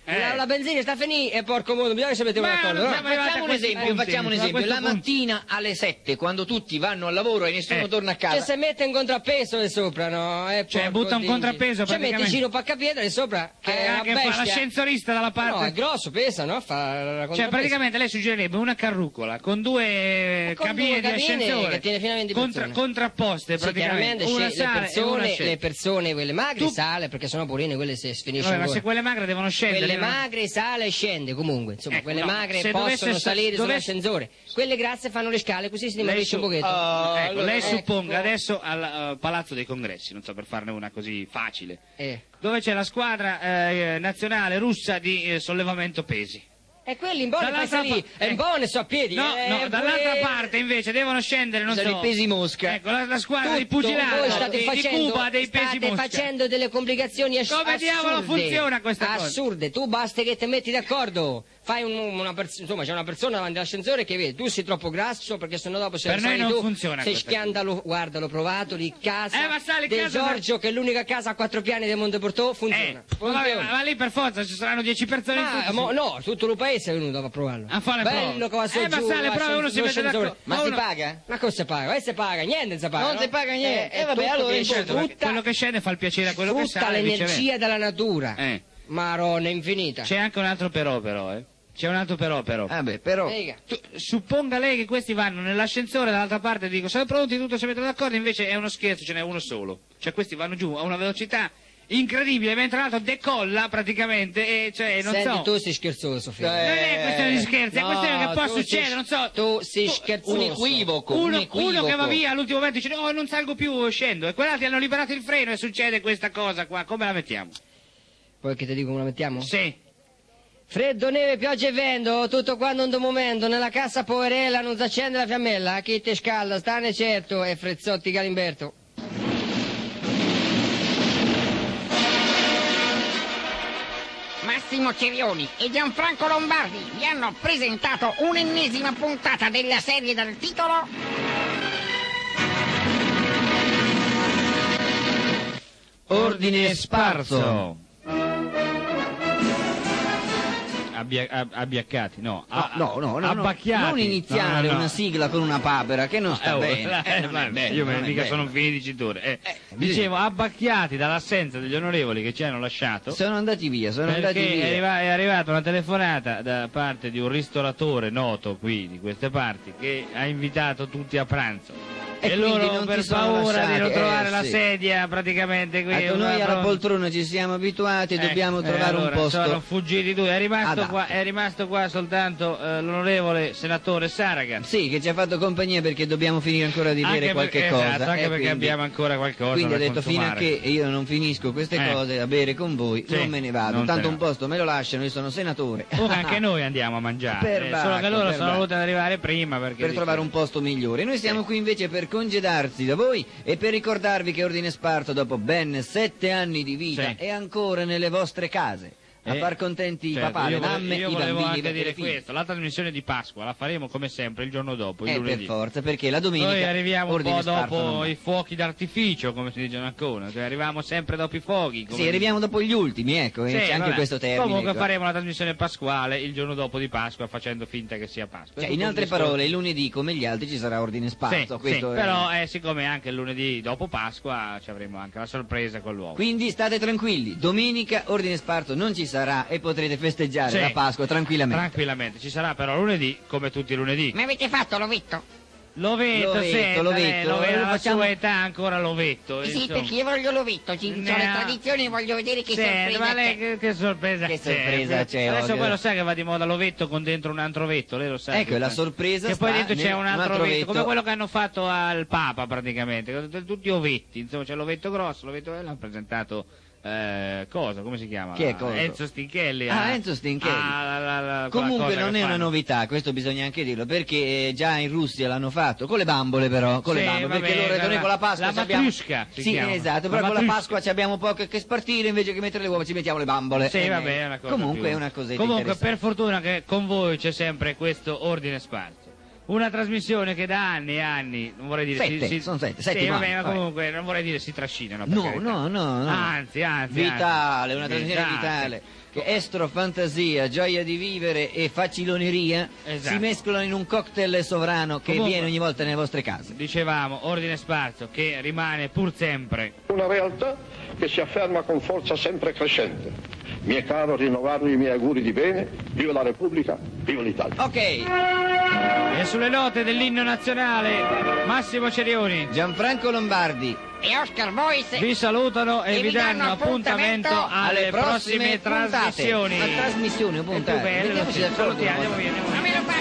La benzina sta finendo e porco mondo, bisogna che si metteva d'accordo, no? Facciamo un esempio. La mattina alle 7, quando tutti vanno al lavoro e nessuno torna a casa. Che se mette un contrappeso di sopra, no? Cioè butta un contrappeso praticamente. Metti giro paccapiedra di sopra, che è una che bestia. fa l'ascensorista dalla parte. No, è grosso, pesa, no? Fa la contrappeso. Cioè praticamente lei suggerirebbe una carrucola con due cabine di ascensore che tiene fino a 20 persone. Contrapposte praticamente. Sì, una sale e una scende. le persone, quelle magre sale, perché sennò purine quelle si finiscono. Ma se quelle magre devono scendere. Quelle magre sale e scende comunque, insomma, quelle magre possono salire sull'ascensore. Quelle grasse fanno le scale, così si dimagrisce un pochetto. Lei supponga adesso al Palazzo dei Congressi, non so, per farne una così facile, dove c'è la squadra nazionale russa di sollevamento pesi. E quelli in buone lì, è in buone so a piedi. No, dall'altra parte invece devono scendere, non so. i pesi mosca. Ecco, la squadra di pugilato, voi state di Cuba, dei pesi mosca. State facendo delle complicazioni assurde. Come diavolo funziona questa cosa? Assurde, tu basta che ti metti d'accordo. Fai insomma, c'è una persona davanti all'ascensore che vede, tu sei troppo grasso perché sennò dopo se per noi non funziona. Sei schiandalo, guarda, l'ho provato lì casa ma sale di Giorgio, che è l'unica casa a 4 piani di Monteportò, funziona. Ma lì per forza ci saranno 10 persone in tutto. No, tutto il paese è venuto a provarlo. A fare bello che va su ma giù, sale prove, uno si mette d'accordo. Ma si paga? Ma cosa si paga? Si paga, niente si paga. Non si paga niente. Vabbè, allora quello che scende fa il piacere a quello che sale. L'energia della natura. Maronna infinita. C'è anche un altro però. C'è un altro però. Vabbè, però. Supponga lei che questi vanno nell'ascensore, dall'altra parte dico, siamo pronti, tutto si mettono d'accordo, invece è uno scherzo, ce n'è uno solo. Cioè questi vanno giù a una velocità incredibile, mentre l'altro decolla praticamente e cioè non Senti, so. tu sei scherzoso, Sofia. Non è questione di scherzi, è questione che può succedere, non so. Tu sei scherzoso. Un equivoco. Uno che va via all'ultimo momento dice no, non salgo più, scendo. E quell'altri hanno liberato il freno e succede questa cosa qua. Come la mettiamo? Poi che ti dico come la mettiamo? Sì. Freddo, neve, pioggia e vento, tutto quando in un momento, nella cassa poverella non si accende la fiammella, chi te scalda, stane certo, e Frezzotti Galimberto. Massimo Cerioni e Gianfranco Lombardi vi hanno presentato un'ennesima puntata della serie dal titolo Ordine Sparso. Abbiaccati, no. Abbacchiati. Non iniziare una sigla con una papera, che non sta bene. Io mica sono un finidicitore. Dicevo, abbacchiati dall'assenza degli onorevoli che ci hanno lasciato. Sono andati via, È arrivata una telefonata da parte di un ristoratore noto qui, di queste parti, che ha invitato tutti a pranzo. E loro per paura di non trovare la sedia praticamente qui. Noi alla poltrona ci siamo abituati, dobbiamo trovare un posto. Sono fuggiti tutti, è rimasto qua soltanto l'onorevole senatore Saragat. Sì, che ci ha fatto compagnia perché dobbiamo finire ancora di bere qualche cosa. Esatto, anche perché abbiamo ancora qualcosa. Quindi da ha detto consumare. fino a che io non finisco queste cose a bere con voi, non me ne vado. Tanto un posto me lo lasciano, io sono senatore. Anche noi andiamo a mangiare. Solo che loro sono voluti ad arrivare prima per trovare un posto migliore. Noi siamo qui invece per congedarci da voi e per ricordarvi che Ordine Sparso, dopo ben 7 anni di vita, è ancora nelle vostre case. A far contenti i papà, le mamme, i bambini. Io volevo anche dire questo, la trasmissione di Pasqua la faremo come sempre il giorno dopo, il lunedì. Per forza, perché la domenica noi arriviamo un po' dopo i fuochi fuochi d'artificio, come si dice in Ancona, cioè arriviamo sempre dopo i fuochi. Sì, arriviamo dopo gli ultimi, ecco, c'è anche questo termine. Comunque faremo la trasmissione pasquale il giorno dopo di Pasqua, facendo finta che sia Pasqua. Cioè, in altre parole, il lunedì come gli altri ci sarà Ordine Sparso. Però siccome anche il lunedì dopo Pasqua ci avremo anche la sorpresa con l'uovo. Quindi state tranquilli, domenica Ordine Sparso non ci sarà e potrete festeggiare la Pasqua tranquillamente. Ci sarà però lunedì come tutti i lunedì. Ma avete fatto l'ovetto? L'ovetto, la sua età ancora l'ovetto. Sì, perché io voglio l'ovetto, ci sono le tradizioni e voglio vedere che sorpresa ma lei che sorpresa c'è. Adesso poi lo sa che va di moda l'ovetto con dentro un altro ovetto, lei lo sa. Ecco, la sorpresa che poi dentro c'è un altro ovetto, come quello che hanno fatto al Papa praticamente, tutti ovetti, insomma c'è l'ovetto grosso, l'ovetto l'hanno presentato come si chiama? Chi è cosa? Enzo Stinchelli. Enzo Stinchelli. Comunque non è una novità, questo bisogna anche dirlo, perché già in Russia l'hanno fatto, con le bambole però, perché noi con la Pasqua abbiamo... Sì, esatto, però con la Pasqua abbiamo poco che spartire, invece che mettere le uova ci mettiamo le bambole. Sì, vabbè, è una cosa comunque è una cosetta comunque per fortuna che con voi c'è sempre questo Ordine Sparso. una trasmissione che da anni e anni, non vorrei dire... Sono sette sì, vabbè, ma vai. comunque non vorrei dire si trascinano. Per No, carità. no. Anzi. Vitale, una trasmissione vitale. Che estro, fantasia, gioia di vivere e faciloneria si mescolano in un cocktail sovrano che viene ogni volta nelle vostre case. Dicevamo, ordine sparso, che rimane pur sempre Una realtà che si afferma con forza sempre crescente. Mi è caro rinnovarvi i miei auguri di bene. Viva la Repubblica, viva l'Italia. Ok. E sulle note dell'inno nazionale, Massimo Cerioni, Gianfranco Lombardi e Oscar Boyce vi salutano e vi danno appuntamento alle prossime trasmissioni. Trasmissioni o puntate. È più bello, Mettiamoci d'accordo. salutiamo, andiamo via. Non me lo